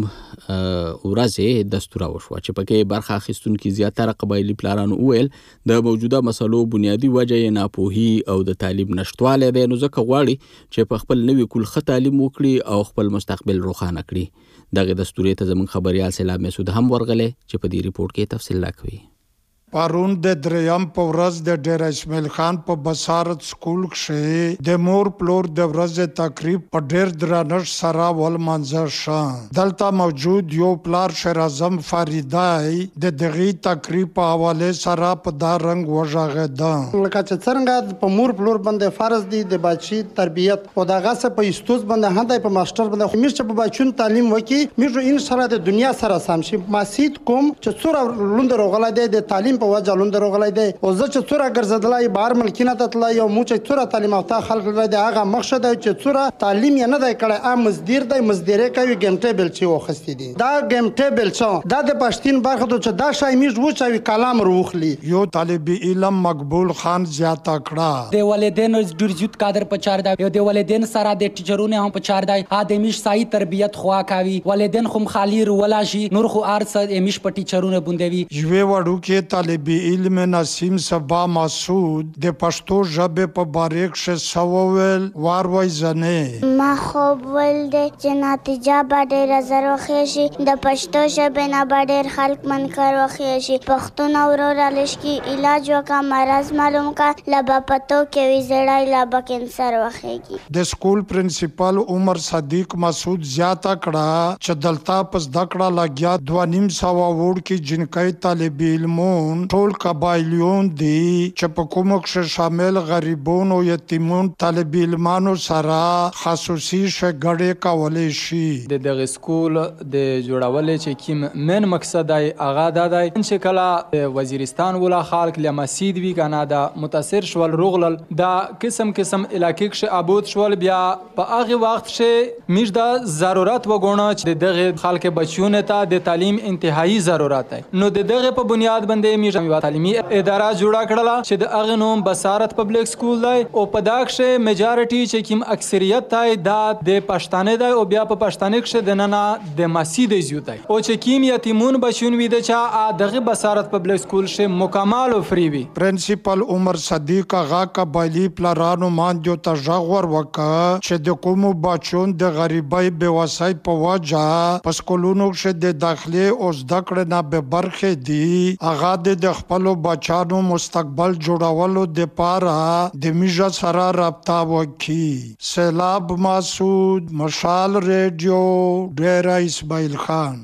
ورځې دستوره وشوه چې پکې برخه اخیستونکي زیاتره قبایلي پلارانو وویل د موجوده مسلو بنیادي وجه یې ناپوهي او د تعلیم نشتوالی دی، نو ځکه غواړي چې په خپل نوي کول ښه تعلیم وکړي او خپل مستقبل روښانه کړي. دغې دستورې ته زموږ خبریال سیلاب مسعود هم ورغلی چې په دې ریپورټ کې تفصیل راکوي. پرون د دریم په ورځ د ډیر اسماعیل خان په بصارت سکول کې د مور پلور د ورځې تقریب په ډیر درنښت سره ولمانځل شو. دلته موجود یو پلار شیر اعظم فریدای د دغه تقریب په حواله سره په دا رنګ وژغېده. لکه چې څنګه په مور پلور باندې فرض دي د بچی تربیت او دغه څه په استوز باندې هدا په ماستر باندې خو مشه په بچون تعلیم وکي مې ان سره د دنیا سره سم شي. ماسید کوم چې څوره لوند روغلا دی د تعلیم په وجه لوند روغلی دی او زه چې څوره ګرځېدلی بهر ملکینه ته تللی او مو چې څوره تعلیم یافته خلک لري دی هغه مخشه دی چې څوره تعلیم یې نه دی کړی ا مزدیر دی مزدیرې کوي ګیم ټیبل چې واخیستی دي. دا ګیم ټیبل چې دا د پښتین برخه ده چې دا شای میږ وچوي کلام روخلی. یو طالب علم مقبول خان زیاته کړه د والدینو ډېر زیات قدر پچار دی او د والدین سره د ټیچرونو هم پچار دی ادمیش صحیح تربیت خوا کوي. والدین خو خالی رولا شي نور خو ارڅ امیش په ټیچرونو بوندوي. یوه وړو کې طالب علم نسیم سبا مسعود د پښتو ژبې په باره کې سوول واروي زنه ما خوب ول د چې نتیجه به ډېره زر وخیږي د پښتو ژبې نه به ډېر خلک منکر وخیږي. پښتون وروره لشکي علاج وکړه مرض معلوم کړه له به پتو کې وي زړی له به کینسر وخیږي. د سکول پرنسپل عمر صدیق مسعود زیاته کړه چې دلته پس دکړه لګیا دوه نیم سوه وړکي جنکۍ طالب علمون ټول قبایلیون دي چې په کومو کې شامل غریبون او یتیمون طالب علمانو سره خصوصي شګړې کولای شي. د دغه سکول د جوړول چې کیم من مقصد دی هغه دا دی چې کله وزیرستان ولا خلک لمسید وی کنه دا متاثر شول روغلل دا قسم قسم علاقې کې ابود شول بیا په هغه وخت چې میش دا ضرورت وګڼه چې دغه خلک بچیونه ته د تعلیم انتهایی ضرورت دی. نو دغه په بنیاد باندې میش تعلیمي اداره جوړه کړله چې د هغه نوم بصارت پبلک سکول دی او په دا کې میجارټي چې کوم اکثریت دی دا د پښتانه دی او بیا په پښتانه کې د ننه د مسجد زیات دی او چې کوم یتیمون بچون وي د چا دغه بصارت پبلک سکول شه مکمل او فری وي. پرنسپل عمر صدیق هغه قبایلی پلارانو مانجو ته ژغور وکړه چې د کومو بچون د غریبۍ بېوسۍ په وجه په سکولونو کې د داخلي او زده کړې نه بې برخې دي. هغه د خپلو بچانو مستقبل جوړولو د پاره د میژه سره رابطه وکړي. سیلاب مسعود، مشال ریډیو، ډیر اسماعیل خان.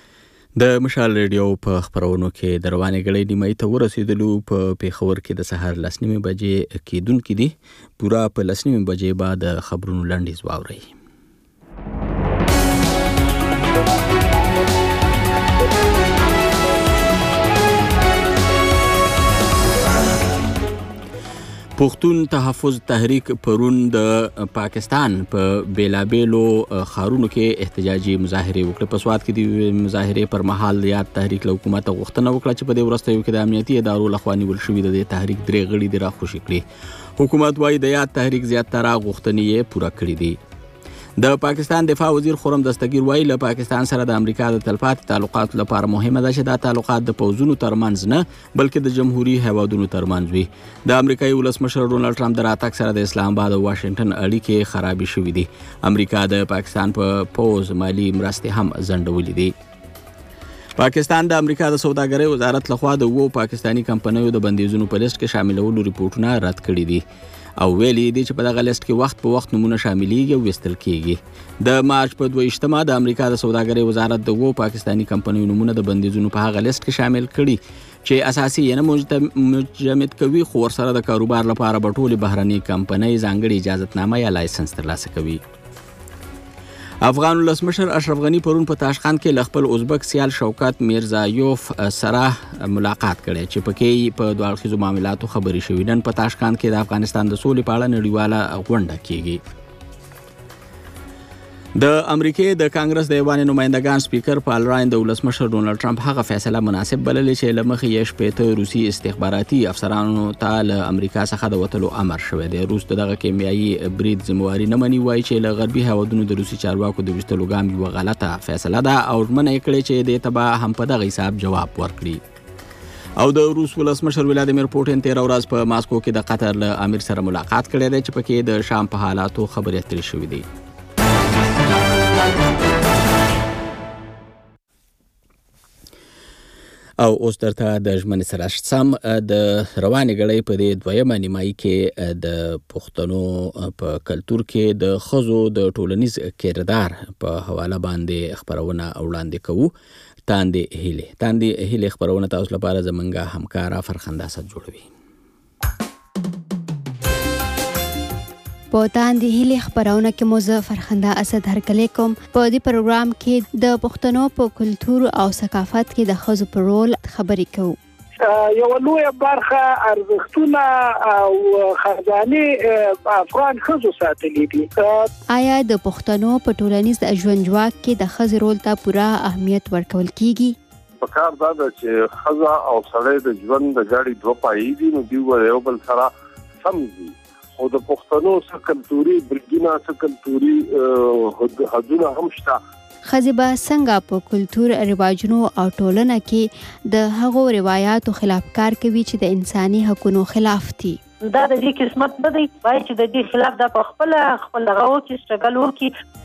د مشال ریډیو په خبرونو کې د روانې غړې نیمه ته ورسېدلو. په پیښور کې د سهار لس نیمې بجې کېدونکې دي. پوره په لس نیمې بجې بعد خبرونو لنډیز واورئ. پښتون تحفظ تحریک پرون د پاکستان په بیلابیلو ښارونو کې احتجاجي مظاهرې وکړې. په سوات کې د مظاهرې پر مهال یاد تحریک له حکومت غوښتنه وکړه چې په دې وروستیو کې د امنیتي ادارو لخوا نیول شوي د دې تحریک درې غړي دې راخوشي کړي. حکومت وایي د یاد تحریک زیاتره غوښتنې یې پوره کړي دي. د پاکستان دفاع وزیر خرم دستگیر وایي له پاکستان سره د امریکا د تلپاتې تعلقاتو لپاره مهمه ده چې دا تعلقات د پوځونو ترمنځ نه بلکې د جمهوریت هیوادونو ترمنځ وي. د امریکایي ولسمشر ډونالډ ټرمپ د راتګ سره د اسلام آباد او واشنگټن اړیکې خرابې شوې دي. امریکا د پاکستان په پوز مالی مرستې هم ځنډولې دي. پاکستان د امریکا د سوداګرۍ وزارت لخوا د اوو پاکستانی کمپنیو د بندیزونو په لیست کې شاملولو ریپورټونه رد کړي دي او ویلي دي چې په دغه لیست کې وخت په وخت نمونه شاملېږي او ویستل کېږي. د مارچ په دوه ویشتمه د امریکا د سوداګرۍ وزارت د اوو پاکستانی کمپنیو نمونه د بندیزونو په هغه لیست کې شامل کړي چې اساسي یې نه مجمد کوي، خو ورسره د کاروبار لپاره به ټولې بهرنۍ کمپنۍ ځانګړې اجازتنامه یا لایسنس ترلاسه کوي. افغان ولسمشر اشرف غنی پرون په تاشقند کې له خپل ازبک سیال شوکت میرزایوف سره ملاقات کړی چې پکې په دوه اړخیزو معاملاتو خبرې شوې. نن په تاشقند کې د افغانستان د سولې په اړه نړیواله غونډه کیږي. د امریکای د کانګرس د ایوان نمائندگان سپیکر پال راین د ولسمشر ډونالډ ټرمپ هغه فیصله مناسب بللې چې له مخې یې شپېته روسي استخباراتي افسرانو ته له امریکا څخه د وتلو امر شوی دی. روس دغه کیمیاوي برید ذمہواري نه مني، وایي چې له غربي هیوادونو د روسي چارواکو د ویستلو ګام یوه غلطه فیصله ده او ژمنه یې کړې چې دې ته به هم په دغه حساب جواب ورکړي. او د روس ولسمشر ولادیمیر پوټین تېره ورځ په ماسکو کې د قطر له امیر سره ملاقات کړی دی چې پکې د شام په حالاتو خبرې اترې شوې دي. او اوس درته د ژمنې سره سم د روانې ګړۍ په دې دویمه نیمایي کې د پښتنو په کلتور کې د ښځو د ټولنیز کردار په حواله باندې خپرونه وړاندې کوو. تاندې هیلې تاندې هیلې خپرونه تاسو لپاره زمونږ همکاره فرخنده اسد جوړوي. په تاندې هیلې خپرونه کې مو زه فرخنده اسد هرکلی کوم. په دې پروګرام کې د پښتنو په کلتور او ثقافت کې د ښځو په رول خبرې کوو. یو لویه برخه ارزښتونه او خزانه افغان ښځو ساتلي دي. آیا د پښتنو په ټولنیز ژوند ژواک کې د ښځې رول ته پوره اهمیت ورکول کیږي؟ پکار دا ده چې ښځه او سړی د ژوند د ګاډي دوه پایې دي، نو دوی یو بل سره سم دي. او د پښتنو څخه کلتوري برګینا څخه کلتوري حدونه هم شته. ښځې به څنګه په کلتور، رواجونو او ټولنه کې د هغو روایاتو خلاف کار کوي چې د انساني حقوقو خلاف دي؟ دا د دې قسمت نه دی، وایي چې د دې خلاف دا په خپل خپل هغه وکړي، سټرګل وکړي.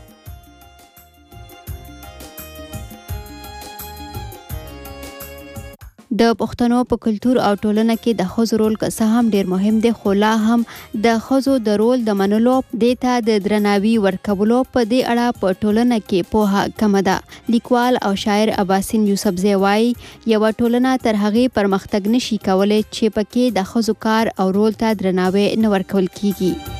د پښتنو په کلتور او ټولنه کې د ښځو رول که څه هم ډیر مهم دی، خو لا هم د ښځو د رول د منلو، دې ته د درناوي ورکولو په دې اړه په ټولنه کې پوهه کمه ده. لیکوال او شاعر اباسین یوسفزی وایي یوه ټولنه تر هغې پرمختګ نشي کولی چې پکې د ښځو کار او رول ته درناوی نه ورکول کیږي.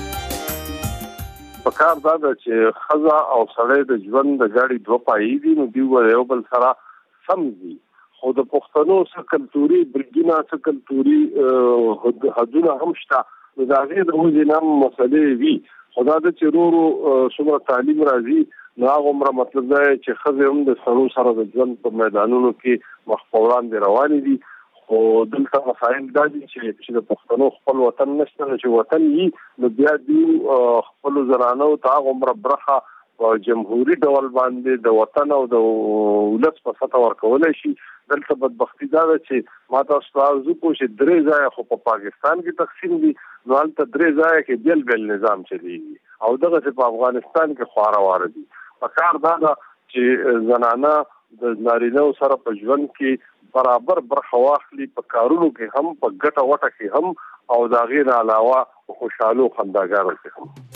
پکار دا ده چې ښځه او سړی د ژوند د ګاډي دوه پایې دي، نو دوی یو بل سره سم دي. خو د پښتنو څخه کلتوري برګینا څخه کلتوري حدونه هم شته. نو د هغې د وجې نه مسلې وي، خو دا ده چې ورو ورو څومره تعلیم راځي نو هغه عمره مطلب دا چې ښځې هم د سړو سره د ژوند په میدانونو کې مخ په وړاندې روانې دي. خو دلته مسایل دا دي چې د پښتنو خپل وطن نشته، چې وطن وي نو بیا دوی خپلو زنانو ته هغه عمره برخه په جمهوري ډول باندې د وطن او د ولس په سطح ورکولی شي. دلته بدبختي دا ده چې ما تاسو ته عرض وکړو چې درې ځایه خو په پاکستان کې تقسیم دي، نو هلته درې ځایه کې بېل بېل نظام چلېږي او دغسې په افغانستان کې خواره واره دي. پکار دا ده چې زنانه د نارینهو سره په ژوند کې برابر برخه واخلي، په کارونو کې هم، په ګټه وټه کې هم، او د هغې نه علاوه په خوشحالو خنداګانو کې هم.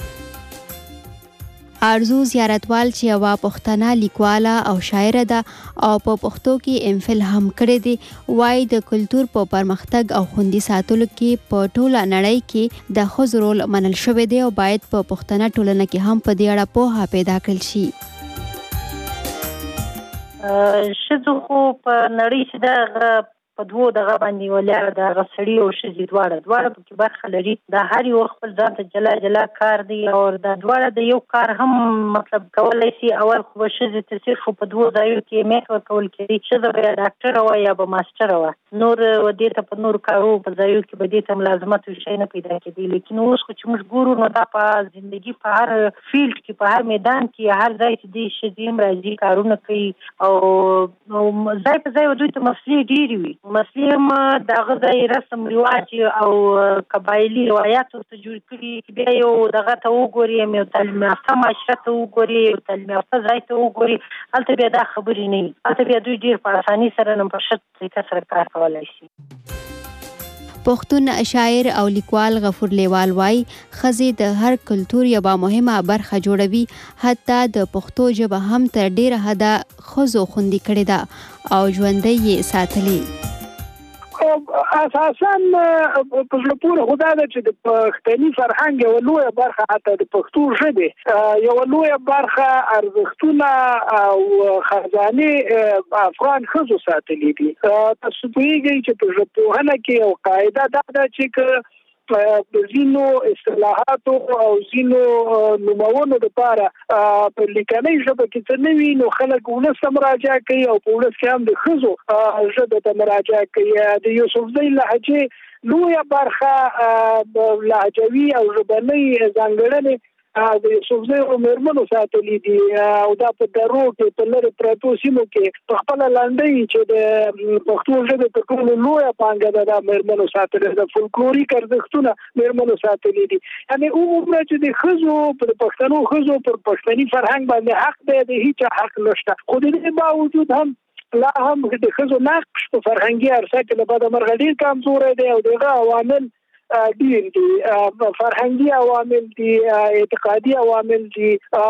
ارزو زیارتوال چې یوه پښتنه لیکواله او شاعره ده او په پښتو کې ام فل هم کړی دی، وایي د کلتور په پرمختګ او خوندي ساتلو کې په ټوله نړۍ کې د ښځو رول منل شوی دی او باید په پښتنه ټولنه کې هم په دې اړه پوهه پیدا کړل شي. ښځو خو په نړۍ چې دغه په دوو دغه باندې ولاړ د غسړي او شذي دواړه دواړه پکې برخه لري. دا هر یو خپل ځان ته جلا جلا کار دی او دا دواړه د یو کار هم مطلب کولای شي. اول خو به شذي ته صرف په دوو ځایو کې اهمیت ورکول کېږي، ښځه به یا ډاکټره وه یا به ماسټره وه، نور دې ته په نورو کارو په ځایو کې به دې ته ملازمت شی نه پیدا کېدی. لیکن اوس خو چې موږ ګورو نو دا په زندگی په هر فیلډ کې په هر میدان کې هر ځای چې دې ښځې هم راځي کارونه کوي او ځای په ځای دوی ته مسلې ډېرې وي. مسلې هم د هغه ځای رسم رواج او قبایلي روایات ورته جوړ کړي چې بیا یو دغه ته وګوري، یو تعلیم یافته معاشره ته وګوري، یو تعلیم یافته ځای ته وګوري، هلته بیا دا خبرې نه وي. هلته بیا دوی ډېر په اساني سره نه په ښه طریقه سره کار کولی شي. پښتون شاعر او لیکوال غفور لیوال وای ښځې د هر کلتور یوه مهمه برخه جوړوي، حتی د پښتو ژبه هم تر ډیره حده ښځو خوندي کړې ده او ژوندۍ یې ساتلې. اساساً په زړه پورې خو دا ده چې د پښتني فرهنګ یوه لویه برخه حتی د پښتو ژبې یوه لویه برخه ارزښتونه او خزانې افغان ښځو ساتلي دي. تاسو پوهېږئ چې په ژبپوهنه کې یو قاعده دا ده چې که په ځینو اصطلاحاتو او ځینو نومونو دپاره په لیکنۍ ژبه کې څه نه وي نو خلک ولس ته مراجعه کوي او په ولس کې هم د ښځو ژبې ته مراجعه کوي. د یوسفزۍ لهجې لویه برخه لهجوي او ژبنۍ ځانګړنې د یوسفزۍ مېرمنو ساتلي دي او دا په درو کې په لرې پرتو سیمو کې په خپله لنډۍ چې د پښتو ژبې تر ټولو لویه پانګه ده دا مېرمنو ساتلې ده. فولکلوریک ارزښتونه مېرمنو ساتلي دي. یعنې عموماً چې د ښځو پر پښتنو ښځو پر پښتني فرهنګ باندې حق دی، د هېچا حق نشته. خو د دې باوجود هم لا هم د ښځو نقش په فرهنګي عرصه کې له بده مرغه ډېر کمزوری دی او د هغه عوامل ډېر دي. فرهنګي عوامل دي، اعتقادي عوامل دي،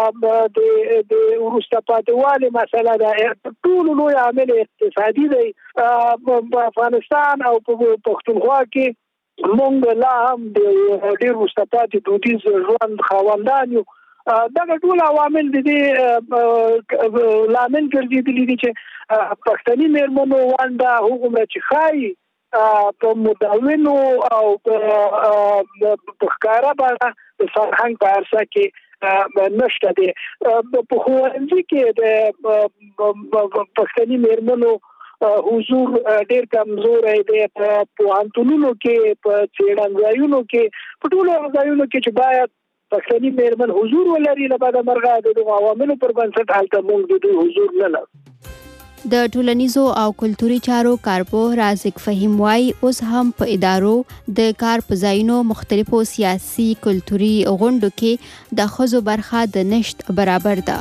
د وروسته پاتې والي مسله ده، ټولو لوی عامل اقتصادي دی. په افغانستان او په پښتونخوا کې موږ لا هم د ډېر وروسته پاتې دودیز ژوند خاوندان یو. دغه ټول عوامل د دې لامل ګرځېدلي دي چې پښتني مېرمنو ونډه هغومره چې ښایي په مدونو او په ښکاره بڼه د فرهنګ په عرصه کې نشته دی. په ښوونځي کې د پښتني مېرمنو حضور ډېر کمزوری دی. په پوهنتونونو کې، په څېړنځایونو کې، په ټولو هغو ځایونو کې چې باید پښتني مېرمن حضور ولري له بده مرغه د دغو عواملو پر بنسټ هلته موږ د دوی حضور نه لرو. د ټولنیزو او کلتوري چارو کارپوه رازق فهیم وای اوس هم په ادارو د کار په ځایونو مختلفو سیاسي کلتوري غونډو کې د ښځو برخه د نشت برابر ده.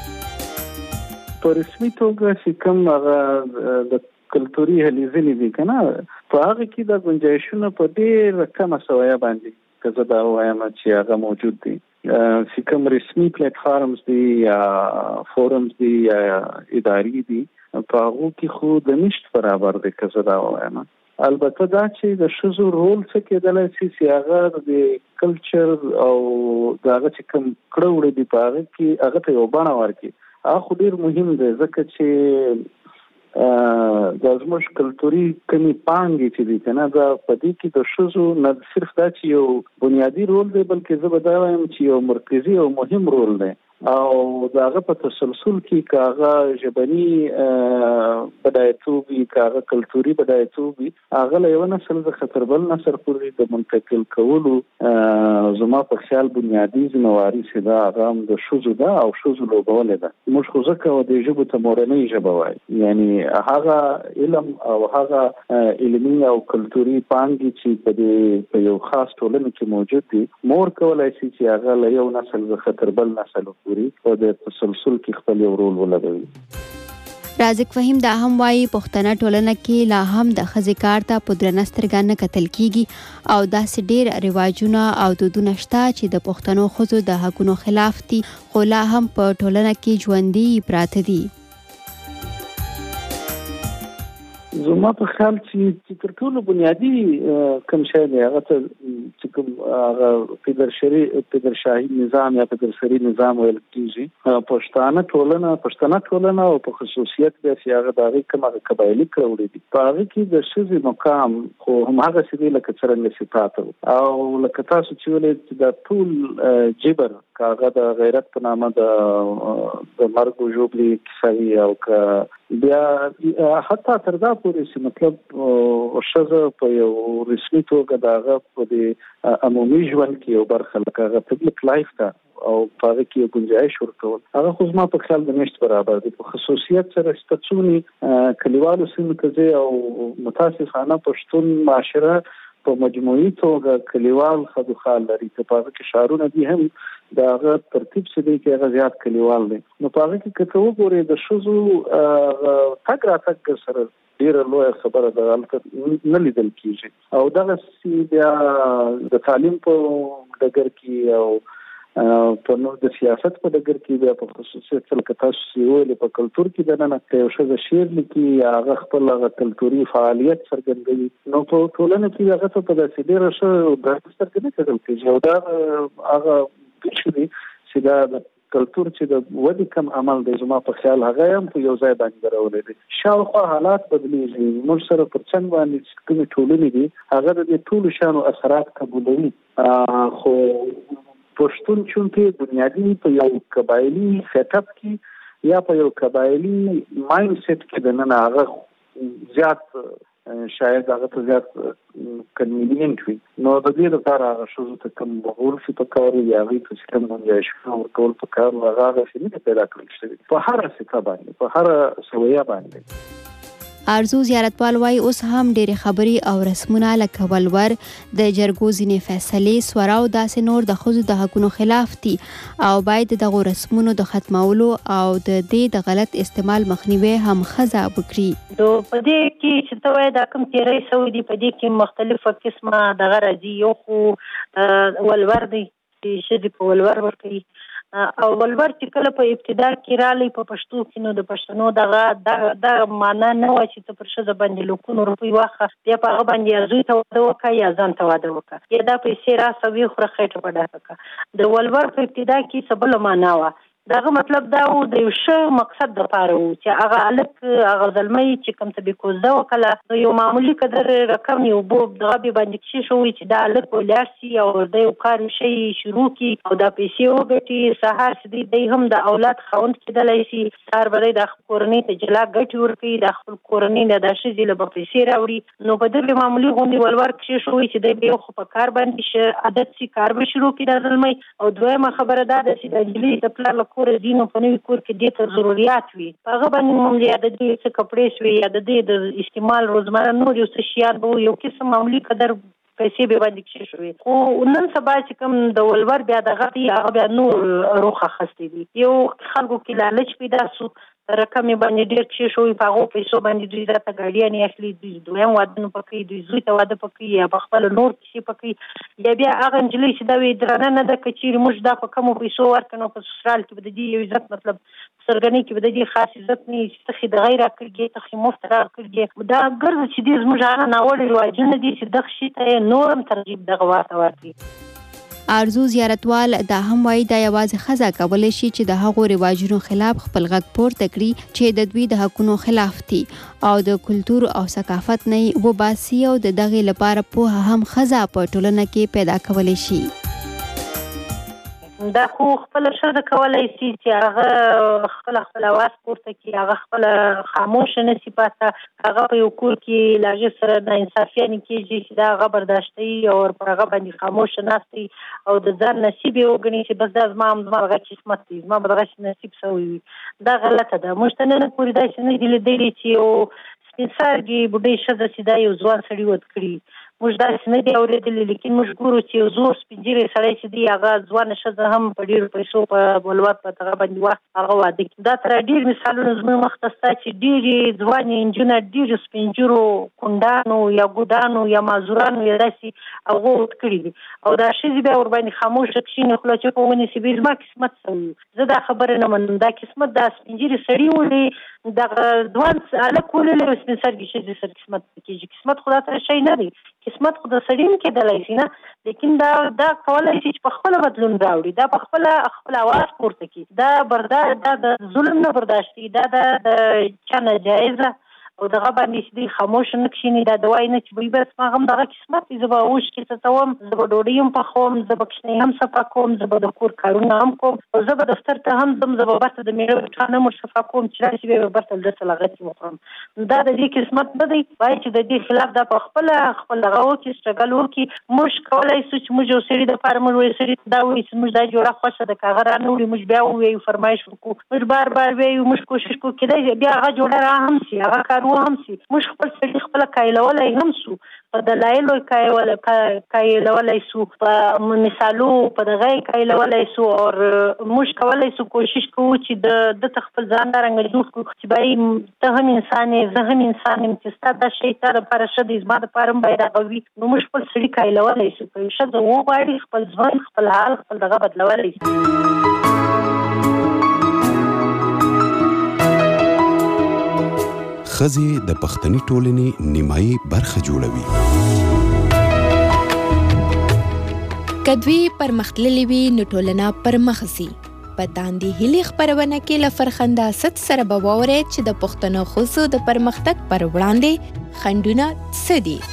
په رسمي توګه چې کوم هغه د کلتوري هلې ځلې دي که نه، په هغه کې د ګنجایشونه په ډېره کمه سویه باندې که زه دا ووایم چې هغه موجود دي. چې کوم رسمي پلیټ فارمز دي یا فورمز دي یا اداري دي په هغو کې خو د نشت برابر دی که زه دا ووایم. البته دا چې د ښځو رول څه کېدلی شي چې هغه د کلچر او د هغه چې کوم کړه وړه دي په هغه کې هغه ته یو بڼه ورکړي، هغه خو ډېر مهم دی ځکه چې دا زموږ کلتوري کمې پانګې چې دي که نه، دا په دې کې د ښځو نه صرف دا چې یو بنیادي رول دی بلکې زه به دا وایم چې یو مرکزي او مهم رول دی. او د هغه په تسلسل کې که هغه ژبني بډایتوب وي، که هغه کلتوري بډایتوب وي، هغه له یوه نسل څخه تر بل نسل پورې د منتقل کولو زما په خیال بنیادي ذمهواري چې ده هغه هم د ښځو ده او ښځو لوبولې ده. موږ خو ځکه دې ژبو ته مورنۍ ژبه وایي، یعنې هغه علم او هغه علمي او کلتوري پانګې چې په دې په یو خاص ټولنه کې موجود دي، مور کولی شي چې هغه له یو نسل څخه تر بل نسل او د تسلسل کې خپل یو رول ولګوي. رازق فهیم دا هم وایي پښتنه ټولنه کې لا هم د ښځې کار ته په درنه سترګه نه کتل کېږي او داسې ډېر رواجونه او دودونه شته چې د پښتنو ښځو د حقونو خلاف دي، خو لا هم په ټولنه کې ژوندي پراته دي. زما په خیال چې تر ټولو بنیادی کوم شی دی هغه ته چې کوم هغه پیدرشري پیدرشاهي نظام یا پیدرشري نظام ویل کېږي پښتانه ټولنه پښتنه ټولنه او په خصوصیت بیا چې هغه د هغې کوم هغه قبایلي کړوړې دي په هغې کې د ښځې مقام خو هماغسې دی لکه څرنګه صفات او لکه تاسو چې ویلې چې دا ټول جبر که هغه د غیرت په نامه د د مرګ و ژوبلې کیسه وي او که بیا حتی تر دا پورې چې مطلب ښځه په یو رسمي توګه د هغه په دې عمومي ژوند کې یو برخه لکه هغه پبلک لایف ته او په هغه کې یو ګنجایش ورکول هغه خو زما په خیال د میشت برابر دی په خصوصیت سره چې څومره کلیوالو سیمو کې ځي او متاسفانه پښتون معاشره په مجموعي توګه کلیوال خدوخال لري چې په هغه کې ښارونه دي هم د هغه ترتیب څه دی چې هغه زیات کلیوال دی نو په هغه کې که ته وګورې د ښځو تګ راتګ سره ډېره لویه خبره ده هلته نه لیدل کېږي او دغسې بیا د تعلیم په ډګر کې او په نور د سیاست په ډګر کې بیا په خصوصیت سره که تاسو یې ویلې په کلتور کې دننه که یو ښځه شعر لیکي یا هغه خپل هغه کلتوري فعالیت څرګندوي نو په ټولنه کې هغه ته په داسې ډېره ښه ډاګه سترګې نه کتل کېږي او دا هغه پېښې دي چې دا د کلتور چې د ودې کم عمل دی زما په خیال هغه هم په یو ځای باندې درولې دی شاوخوا حالات بدلېږي موږ سره پر څنګ باندې چې کومې ټولنې دي هغه د دې ټولو شیانو اثرات قبولوي خو پښتون چونکې بنیادی په یو قبایلي سیټ اپ کې یا په یو قبایلي مایند سیټ کې دننه هغه زیات شاید هغه ته زیات کنوینینټ وي نو د دې لپاره هغه ښځو ته کوم غرفې پکار وي یا هغوی ته چې کوم ګنجایشونه ورکول پکار وي هغه هغسې نه دي پیدا کړل شوي په هره سطحه باندې په هره سویه باندې ارزو زیارتوال وای اوس هم ډېرې خبرې او رسمونه لکه ولور د جرګو ځینې فیصلې سوره او داسې نور د ښځو د حقونو خلاف دي او باید د دغو رسمونو د ختمولو او د دې د غلط استعمال مخنیوي هم ښځه وکړي نو په دې کې چې ته وایې دا کوم تېری سوی دي په دې کې مختلفه قسمه دغه راځي یو خو ولور دی چې ښځې په ولور ورکوي او ولور چې کله په ابتدا کې رالی په پښتو کې نو د پښتنو دغه دغه معنا نه وه چې ته پر ښځه باندې لکونو روپۍ واخله بیا په هغه باندې یا زوی ته واده وکړه یا ځان ته واده وکړه یا دا پیسې راسه ویې خوره خېټه په ډاکه کړه د ولور په ابتدا کې څه بله معنا وه دغه مطلب دا و د یو ښه مقصد دپاره و چې هغه هلک هغه زلمی چې کوم ته بې کوزده وکړله نو یو معمولي قدر رقم یو بوب دغه بې باندې کښېښوي چې دا هلک به ولاړ سي او د یو کار شی شروع کړي او دا پیسې وګټي سهار چې دی دی هم د اولاد خاوند کېدلی شي سهار به دی د خپل کورنۍ ته جلا ګټې ورکوي د خپل کورنۍ نه دا ښځې له به پیسې راوړي نو په دغې معمولي غوندې ولور کښېښوي چې دی به یو خو په کار باندې ښه عادت سي کار به شروع کړي دا زلمی او دویمه خبره دا ده چې د نجلۍ د پلار له کوره ځي نو په نوي کور کې دې ته ضروريات وي په هغه باندې هم یا د دې څه کپړې شوي یا د دې د استعمال روزمره نور یو څه شیان به یو قسم معمولي قدر پیسې به باندې کښې شوي خو نن سبا چې کوم د ولور بیا دغه دی هغه بیا نور روخ اخیستی دي یو خلکو کې لالچ پیدا سو رقم یې باندې ډېر کښېښوي په هغو پیسو باندې دوی راته ګاډیانې اخلي دوی دویم واده نه پکوي دوی زوی ته واده پکوي یا په خپله نور کیسې پکوي یا بیا هغه نجلۍ چې دا وایي درانه نه ده که چېرې موږ دا په کمو پیسو ورکړو په سسرال کې به د دې یو عزت مطلب سرګنۍ کې به د دې خاص عزت نه وي چې تخې دغی راکړي تخې مفت راکړي دا ګرځه چې دې زموږ هغه ناوړه رواجونه دي چې دغه شي ته یې نور هم ترغیب دغه ورته ورکړي ارزو زیارتوال دا هم وایي دا یوازې ښځه کولی شي چې د هغو رواجونو خلاف خپل غږ پورته کړي چې د دوی د حقونو خلاف دي او د کلتور او ثقافت نه یې وباسي او د دغې لپاره پوهه هم ښځه په ټولنه کې پیدا کولی شي دا خو خپل ښځه کولی شي چې هغه خپل خپل اواز پورته کړي هغه خپل خاموشه نه سي پاته هغه په یو کور کې له هغې سره ناانصافیانې کېږي چې دا هغه برداشتوي او پر هغه باندې خاموشه ناست او د ځان نصیب یې وګڼي چې بس دا زما هم زما دغه قسمت دی زما به دغسې نصیب شوی وي دا غلطه ده موږ ته نن پورې داسې نه دي لیدلي چې یو سپین سرګې بوډۍ ښځه چې دا یو ځوان سړي ود کړي موږ داسې نه دي اورېدلي، لیکن موږ ګورو چې یو زوړ سپین ږیری سړی چې دی هغه ځوانه ښځه هم په ډېرو پیسو په ولور په دغه باندې وخت هغه واده کړي. دا تر ډېر مثالونه زموږ مخ ته شته چې ډېرې ځوانې نجونې ډېرو سپین ږیرو کونډانو یا ګودانو یا معذورانو یا داسې هغو ود کړي دي او دا ښځې بیا ورباندې خاموشه کښېني خوله چوپه ونیسي بیا زما قسمت څه زه دا خبره نه منم. دا قسمت دا سپین ږیري سړي ولې دغه ځوان هلک ولې له سپین سرګي ښځې سره قسمت کېږي؟ قسمت خو دا سره شی نه دی، قسمت خو د سړي هم کېدلی شي نه، لیکن دا دا کولی شي چې په خپله بدلون راوړي، دا په خپله خپل اواز پورته کړي، دا برداشت دا د ظلم نه برداشت کړي، دا د چا ناجایزه او دغه باندې چې دوی خاموشه نه کښېني، دا د وایي نه چې بوی بس ما هم دغه قسمت دی، زه به اوښکې څڅوم، زه به ډوډۍ هم پخوم، زه به کښتۍ هم صفا کوم، زه به د کور کارونه هم کوم او زه به دفتر ته هم ځم، زه به برته د مېړه بوټان هم ور صفا کوم چې راشي بیا به برته له ده څه لغتې وخورم. دا د دې قسمت نه دی، وایي چې د دې خلاف دا په خپله خپل دغه وکړي، سټرګل وکړي. موږ کولی شو چې موږ یو سړي دپاره موږ یو سړي ته دا ووایو چې موږ دا جوړه خوښه ده، که هغه را نه وړي موږ بیا ووایو فرمایش وکړو، موږ بار بار وایو، موږ کوشش کوو کېدای شي بیا هغه جوړه را هم شي، هغه کار و هم شي، موږ خپل سړي خپله کایلولی هم سو، په دلایلو یې کایلولی سو، په مثالو په دغه یې کایلولی سو او موږ کولی سو کوشش کوو چې د ده ته خپل ځان دارنګه جوړ کړو چې بهی ته هم انسان یې، زه هم انسان یم، چې ستا دا شی تا دپاره ښه دی، زما دپاره هم باید هغه وي. نو موږ خپل سړي کایلولی سو، که یو ښځه وغواړي خپل ژوند خپل حال خپل دغه بدلولی سي. ښځې د پښتني ټولنې نیمایي برخه جوړوي. که دوی پرمختللې وي نو ټولنه پرمخ ځي. په داندې هیلې خپرونه کې له فرخنده اسد سره به واورئ چې د پښتنو ښځو د پرمختګ پر وړاندې خنډونه څه دي.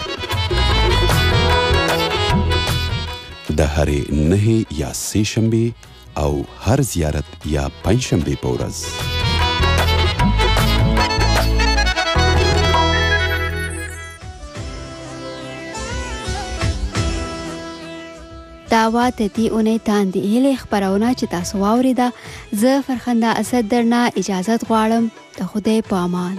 د هرې نهې یا سې شنبې او هر زیارت یا پنج شنبې په ورځ دا وا د دې اونۍ تاندې هیلې خپرونه چې تاسو واورېده. زه فرخنده اسد درنه اجازت غواړم. د خدای په امان.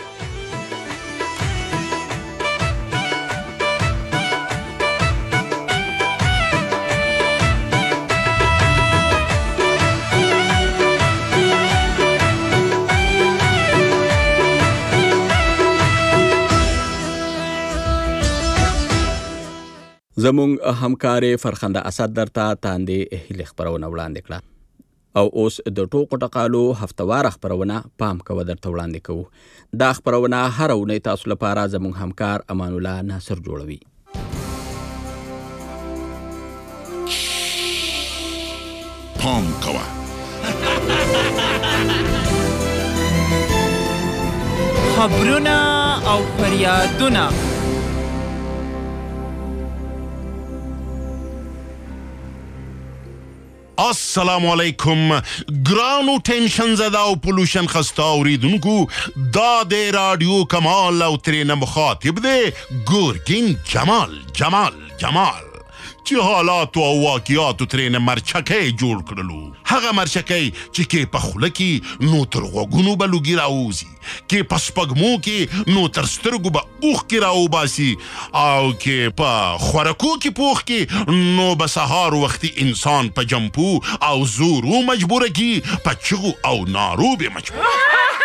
زمونږ همکارې فرخنده اسد درته تاندې هیلې خپرونه وړاندې کړه او اوس د ټوکو ټقالو هفتواره خپرونه پام کوه درته وړاندې کوو. دا خپرونه هره اونۍ تاسو لپاره زمونږ همکار امان الله ناصر جوړوي. پام کوه خبرونه او فریادونه السلام علیکم ګرانو ټینشن زده او پولوشن خسته اوریدونکو، دا د رادیو کمال او ترېنه مخاطب دی ګورګین جمال جمال جمال چې حالاتو او واقعاتو ترېنه مرچکی جوړ کړلو. هغه مرچکی چې کې په خوله کې نو تر غوږونو به لوګي راوځي، کې په سپږمو کې نو تر سترګو به اوښکې راوباسي، او کې په خوراکو کې پوخ کې نو به سهار وختي انسان په جمپو او زورو مجبوره کی، په چغو او نارو به مجبوره.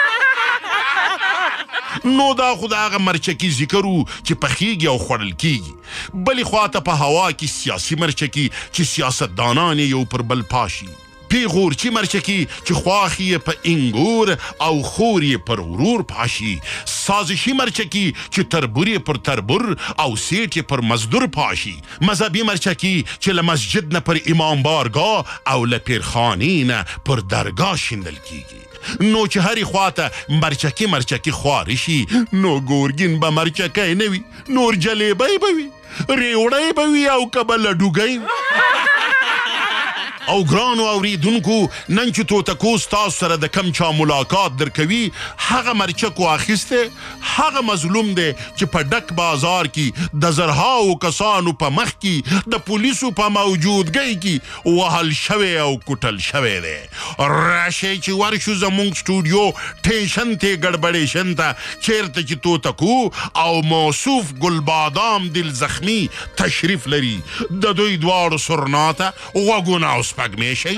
نو دا خو د هغه مرچکي ذکر و چې پخیږي او خوړل کیږي. بلې خواته په هوا کې سیاسي مرچکي چې سیاستدانان یې یو پر بل پاشي، پیغورچي مرچکي چې خواښ یې په انګور او خور یې پر ورور پاشي، سازشي مرچکي چې تربور یې پر تربور او سیټ یې پر مزدور پاشي، مذهبي مرچکي چې له مسجد نه پر امام بارګاه او له پیرخانې نه پر درګاه شیندل کیږي. نو چې هرې خواته مرچکي مرچکي خوارې شي، نو ګورګین به مرچکی نه وي، نور جلیبی به وي، ریوړی به وي او که به لډوګی. او ګرانو اوریدونکو نن چې توتکو ستاسو سره د کم چا ملاقات درکوي هغه مرچکو اخیسته هغه مظلوم دی چې په ډک بازار کې د زرهاو کسانو په مخ کې د پولیسو په موجودګۍ کې وهل شوی او کوټل شوی دی راشئ چې ورشو زمونږ سټوډیو ټیشن ته ګډبډیشن ته چیرته چې توتکو او موصوف ګلبادام دل زخمی تشریف لري د دوی دواړو سرنا ته غوږونه او سپږمې شئ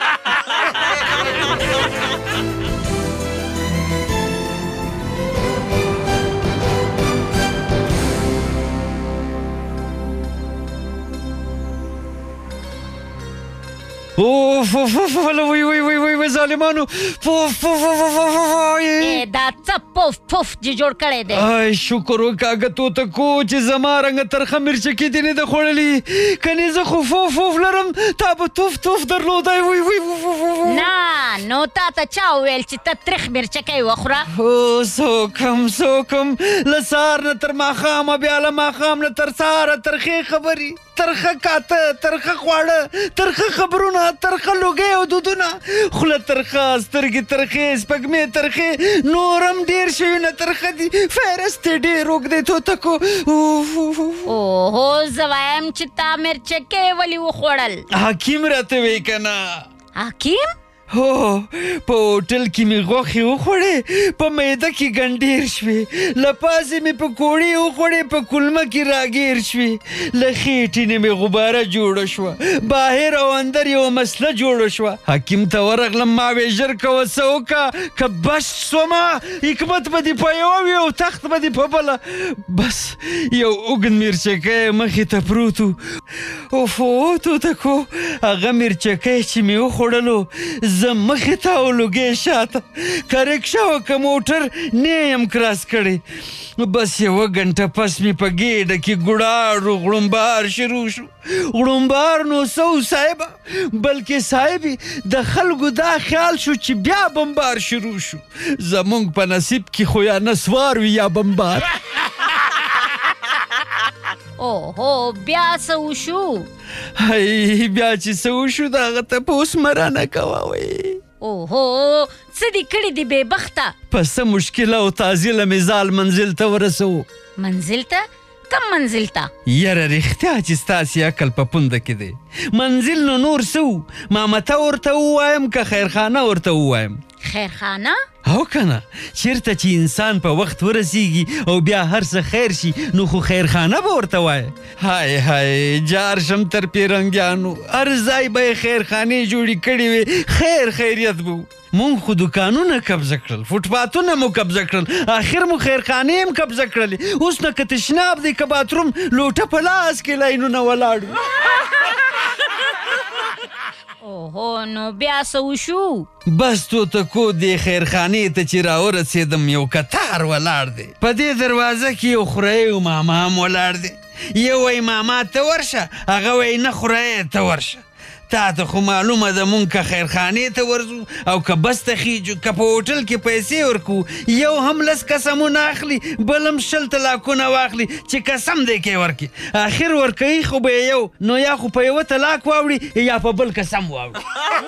اوف اوف اوف وی وی وی وی وی ظالمانو پوف پوف ای دا څه پوف پوف چې جوړ کړی دی ای شکر وکاږه توتکو چې زما رنګه ترخه مرچکې دې نه ده خوړلي کنې زه خو فوف فوف لرم تا به توف توف درلودی وی وی نه نو تا ته چا وویل چې ته ترخ مرچکی وخوره او څوکم څوکم له سهار نه تر ماښامه بیا له ماښام نه تر سهاره ترخې خبرې ترخه کاته ترخه خواړه ترخه خبرونه ترخه لوګۍ او دودونه خوله ترخه سترګې ترخې سپږمې ترخې نورم ډېر شیونه ترخه دي فهرست یې ډېر اوږد دی توتکو اوهو زه وایم چې تا مرچکې ولې وخوړل حکیم راته وی که نه حکیم هو په هوټل کې مې غوښې وخوړې په معده کې ګنډېر شوې له پاسې مې پکوړې وخوړې په کولمه کې راګیر شوې له خېټې نه مې غباره جوړه شوه باهر او اندر یوه مسله جوړه شوه حکیم ته ورغلم ما وې ژر کوه څه وکړه که بس شومه حکمت به دې په یوه وي او تخت به دې په بله بس یو اوږد مرچکی مخې ته پروت و اوفو توتکو هغه مرچکی چې مې وخوړلو زه مخې ته او لوګۍ شاته که رکشه وه که موټر نه یم کراس کړی بس یوه ګنټه پس مې په ګېډه کې ګوړاړو غړومبار شروع شو غړومبار نو څه و صاحبه بلکې صاحبې د خلکو دا خیال شو چې بیا بمبار شروع شو زمونږ په نصیب کې خو یا نسوار وي یا بمبار اوهو بیا څه وشو هی بیا چې څه وشو د هغه تپوس مه رانه کوه وی اوهو څه دې کړي دي بې بخته په څه مشکله او تعضیله مې ځال منزل ته ورسوو منزل ته کم منزل ته یاره رښتیا چې ستاسې عقل په پونده کې دی منزل نو نور څه و مامته ورته ووایم که خیرخانه ورته ووایم خیرخانه او کنه چیرته چې انسان په وخت ورسیږي او بیا هر څه خیر شي نو خو خیرخانه به ورته وایه های های جار شم تر پیرنګیانو هر ځای به یې خیرخانې جوړې کړې وې خیر خیریت به مونږ خو دوکانونه قبضه کړل فوټپاتونه مو قبضه کړل آخر مو خیرخانې هم قبضه کړلې اوس نه که تشناب دی که باتروم لوټه په لاس کې لاینونه ولاړ اوهو نو بیا څه وشو بس توتکو دې خیرخانې ته چې راورسېدم یو کتار ولاړ دی په دې دروازه کې یو خورهی و ماما هم ولاړ دی یو وایي ماما ته ورشه هغه وایي نه خورهی ته ورشه تا ته خو معلومه ده مونږ که خیرخانې ته ورځو او که بس ته خیجو که په هوټل کې پیسې ورکو یو هم لس قسمونه اخلي بل هم شل طلاقونه واخلي چې قسم دی کې ورکړي آخر ورکوي خو به یو نو یا خو په یوه طلاق واوړي یا په بل قسم واوړي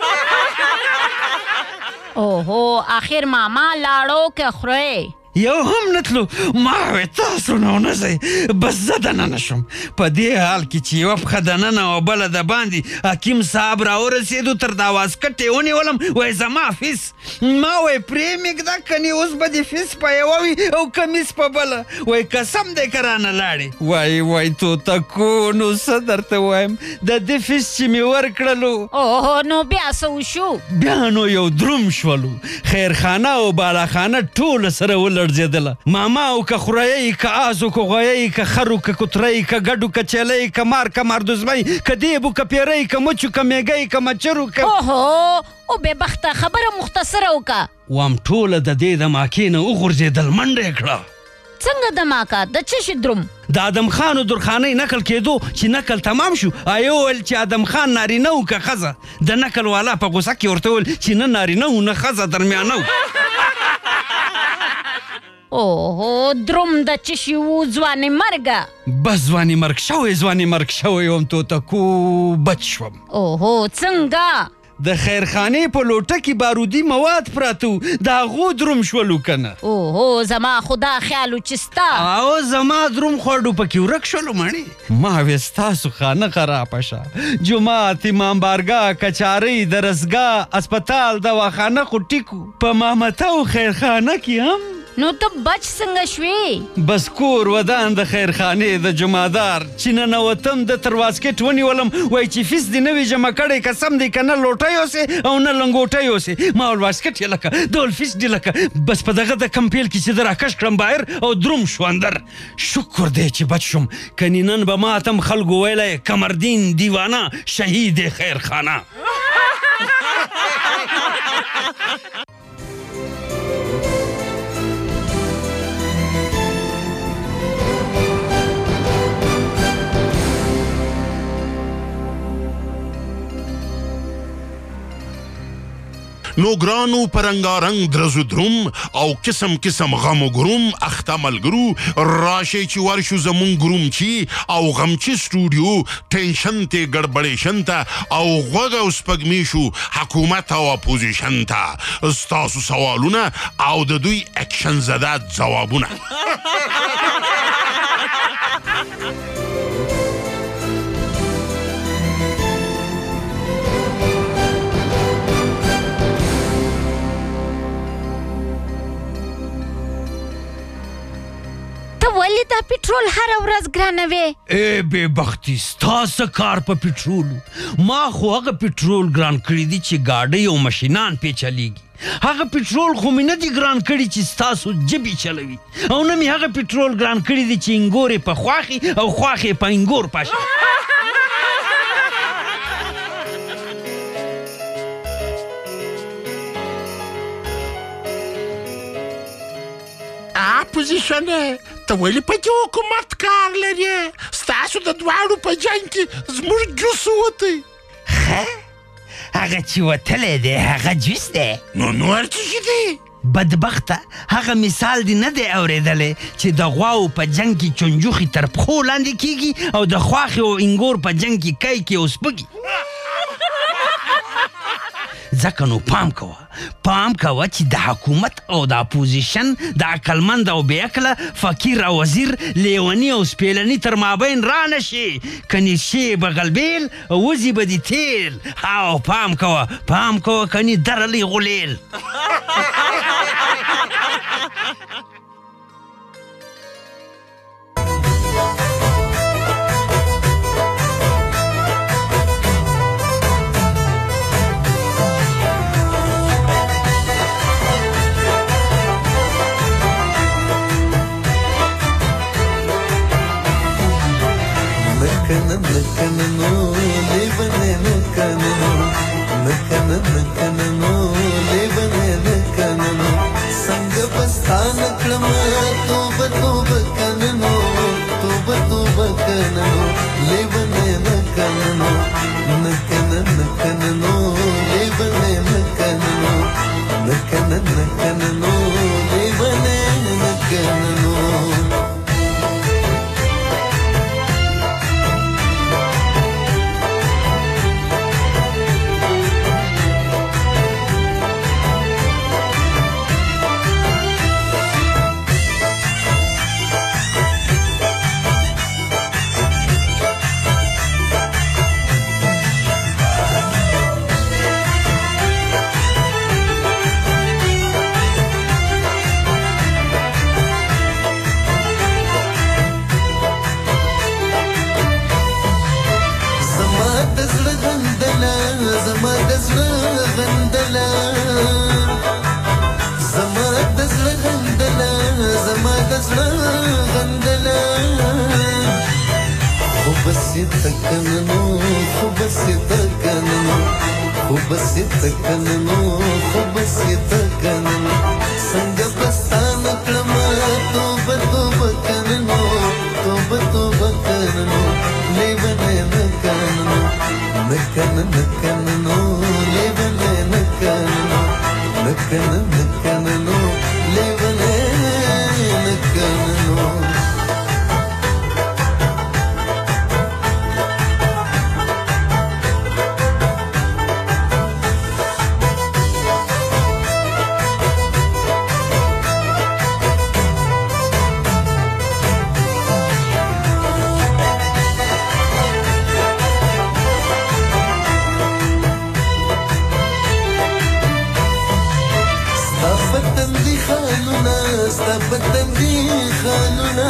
اوهو آخر ماما لاړو که خورئ یو هم نتلو ما وی تاسو نه ونځئ بس زه دننه شوم په دې حال کې چې یوه پښه دننه او بله د باندې حکیم صاحب راورسېدو تر د واسکټ یې ونیولم وایي زما فیس ما وایي پرې مږده کنې اوس به دې فیس په یوه وي او کمیس په بله وایي قسم دی که رانه لاړې وایي وایي توتکو نو څه درته وایم د دې فیس چې مې ورکړلو اوهو نو بیا څه وشو بیا نو یو دروم شولو خیرخانه او بالاخانه ټوله سره ولړ ماما او که خورایی که آزو که غویی که خرو که کترایی که گډو که چیلی که مار که مردوزمی که دیبو که پیری که مچو که میگی که مچرو که اوهو او بې بخته خبره مختصره وکه وام ټوله د دې د ماکې نه وغورځېدل منډه یې کړه څنګه د ماکه د څه شي دروم د ادم خان و درخانۍ نقل کېدو چې نقل تمام شو ایو ویل چې ادم خان نارینه و که ښځه د نقل والا په غوسه کې ورته ویل چې نه نارینه و نه ښځه درمیانه و اوهو دروم د چشي وو ځوانې مرګه. بس ځوانې مرګ شوی ځوانې مرګ شوی وم توتکو بچ شوم. اوهو څنګه؟ د خیرخانې په لوټه کې بارودي مواد پراته وو د هغو دروم شولو کنه. اوهو زما خدا خیال و چې ستا او زما دروم خوړو پکې ورک شولو مړې. ما وې ستاسو خانه خرابه شه، جومات، امام بارګاه، کچارۍ، درسګاه، اسپتال، دواخانه خو ټیکو، په مامته او خیرخانه کې هم. نو ته بچ څنګه شوې؟ بس کور ودان د خیرخانې د جمعدار چې ننوتم د تر واسکټ ونیولم، وایي چې فیس دې نه وي جمع کړی، قسم دی که نه لوټی اوسې او نه لنګوټی اوسې. ما ول واسکټ یې لکه ډول فیس دې لکه بس په دغه د کمپیل کې چې زه راکش کړم بایر او دروم شو اندر. شکر دی چې بچ شوم، کنې نن به ماتم خلکو ویلی کمردین دیوانه شهید خیرخانه. نو ګرانو پرنګارنګ درزو دروم او قسم قسم غم و ګروم اخته ملګرو راشئ چې ورشو زمون ګروم چی او غمچی سټوډیو ټینشن ته ګډبډیشن ته او غوږ او سپګمی شو حکومت او اپوزیشن ته ستاسو سوالونه او د دوی اکشن زده ځوابونه. ولې دا پټرول هره ورځ ګرانوي؟ ای بې بختي ستا څه کار په پټرولو؟ ما خو هغه پټرول ګران کړي دي چې ګاډۍ او ماشینان پې چلیږي. هغه پټرول خو مې نه دي ګران کړي چې ستاسو جبې چلوي، او نه مې هغه پټرول ګران کړي دي چې انګور یې په خواښي او خواښ یې په انګور پاشي. اپوزیشن ته ولې په دې حکومت کار لري؟ ستاسو د دواړو په جنګ کې زموږ جوس وتی. ښه هغه چې وتلی دی هغه جوس دی. نو نور څه شي دی؟ بدبخته هغه مثال دی نه دی اورېدلی چې د غواو په جنګ کې چنجوخي تر پښو لاندې کیږي او د خواښې او انګور په جنګ کې کای کې او سپږي. ځکه نو پام کوه پام کوه چې د حکومت او د اپوزیشن د عقلمند او بې عقله فقیر او وزیر لیوني او سپیلني تر مابین را نه شي، کنې شی به غلبیل وځي به دې تیل. او پام کوه پام کوه کنې درلی غولیل. ستا پتندي خالونه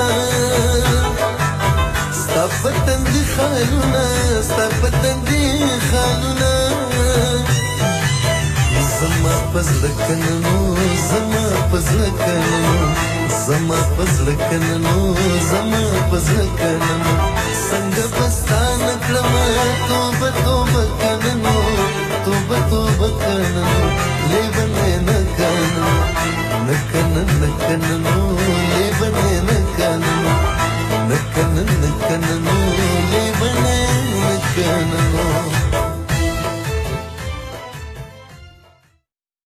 ستا پتندي خالونه ستا پتندي خالونه زما پزړه کننو زما پزړه کننو زما پزړه کننو زما پزړه کننو څنګه بستانه کړم توبه توبه کننو توبه توبه کننو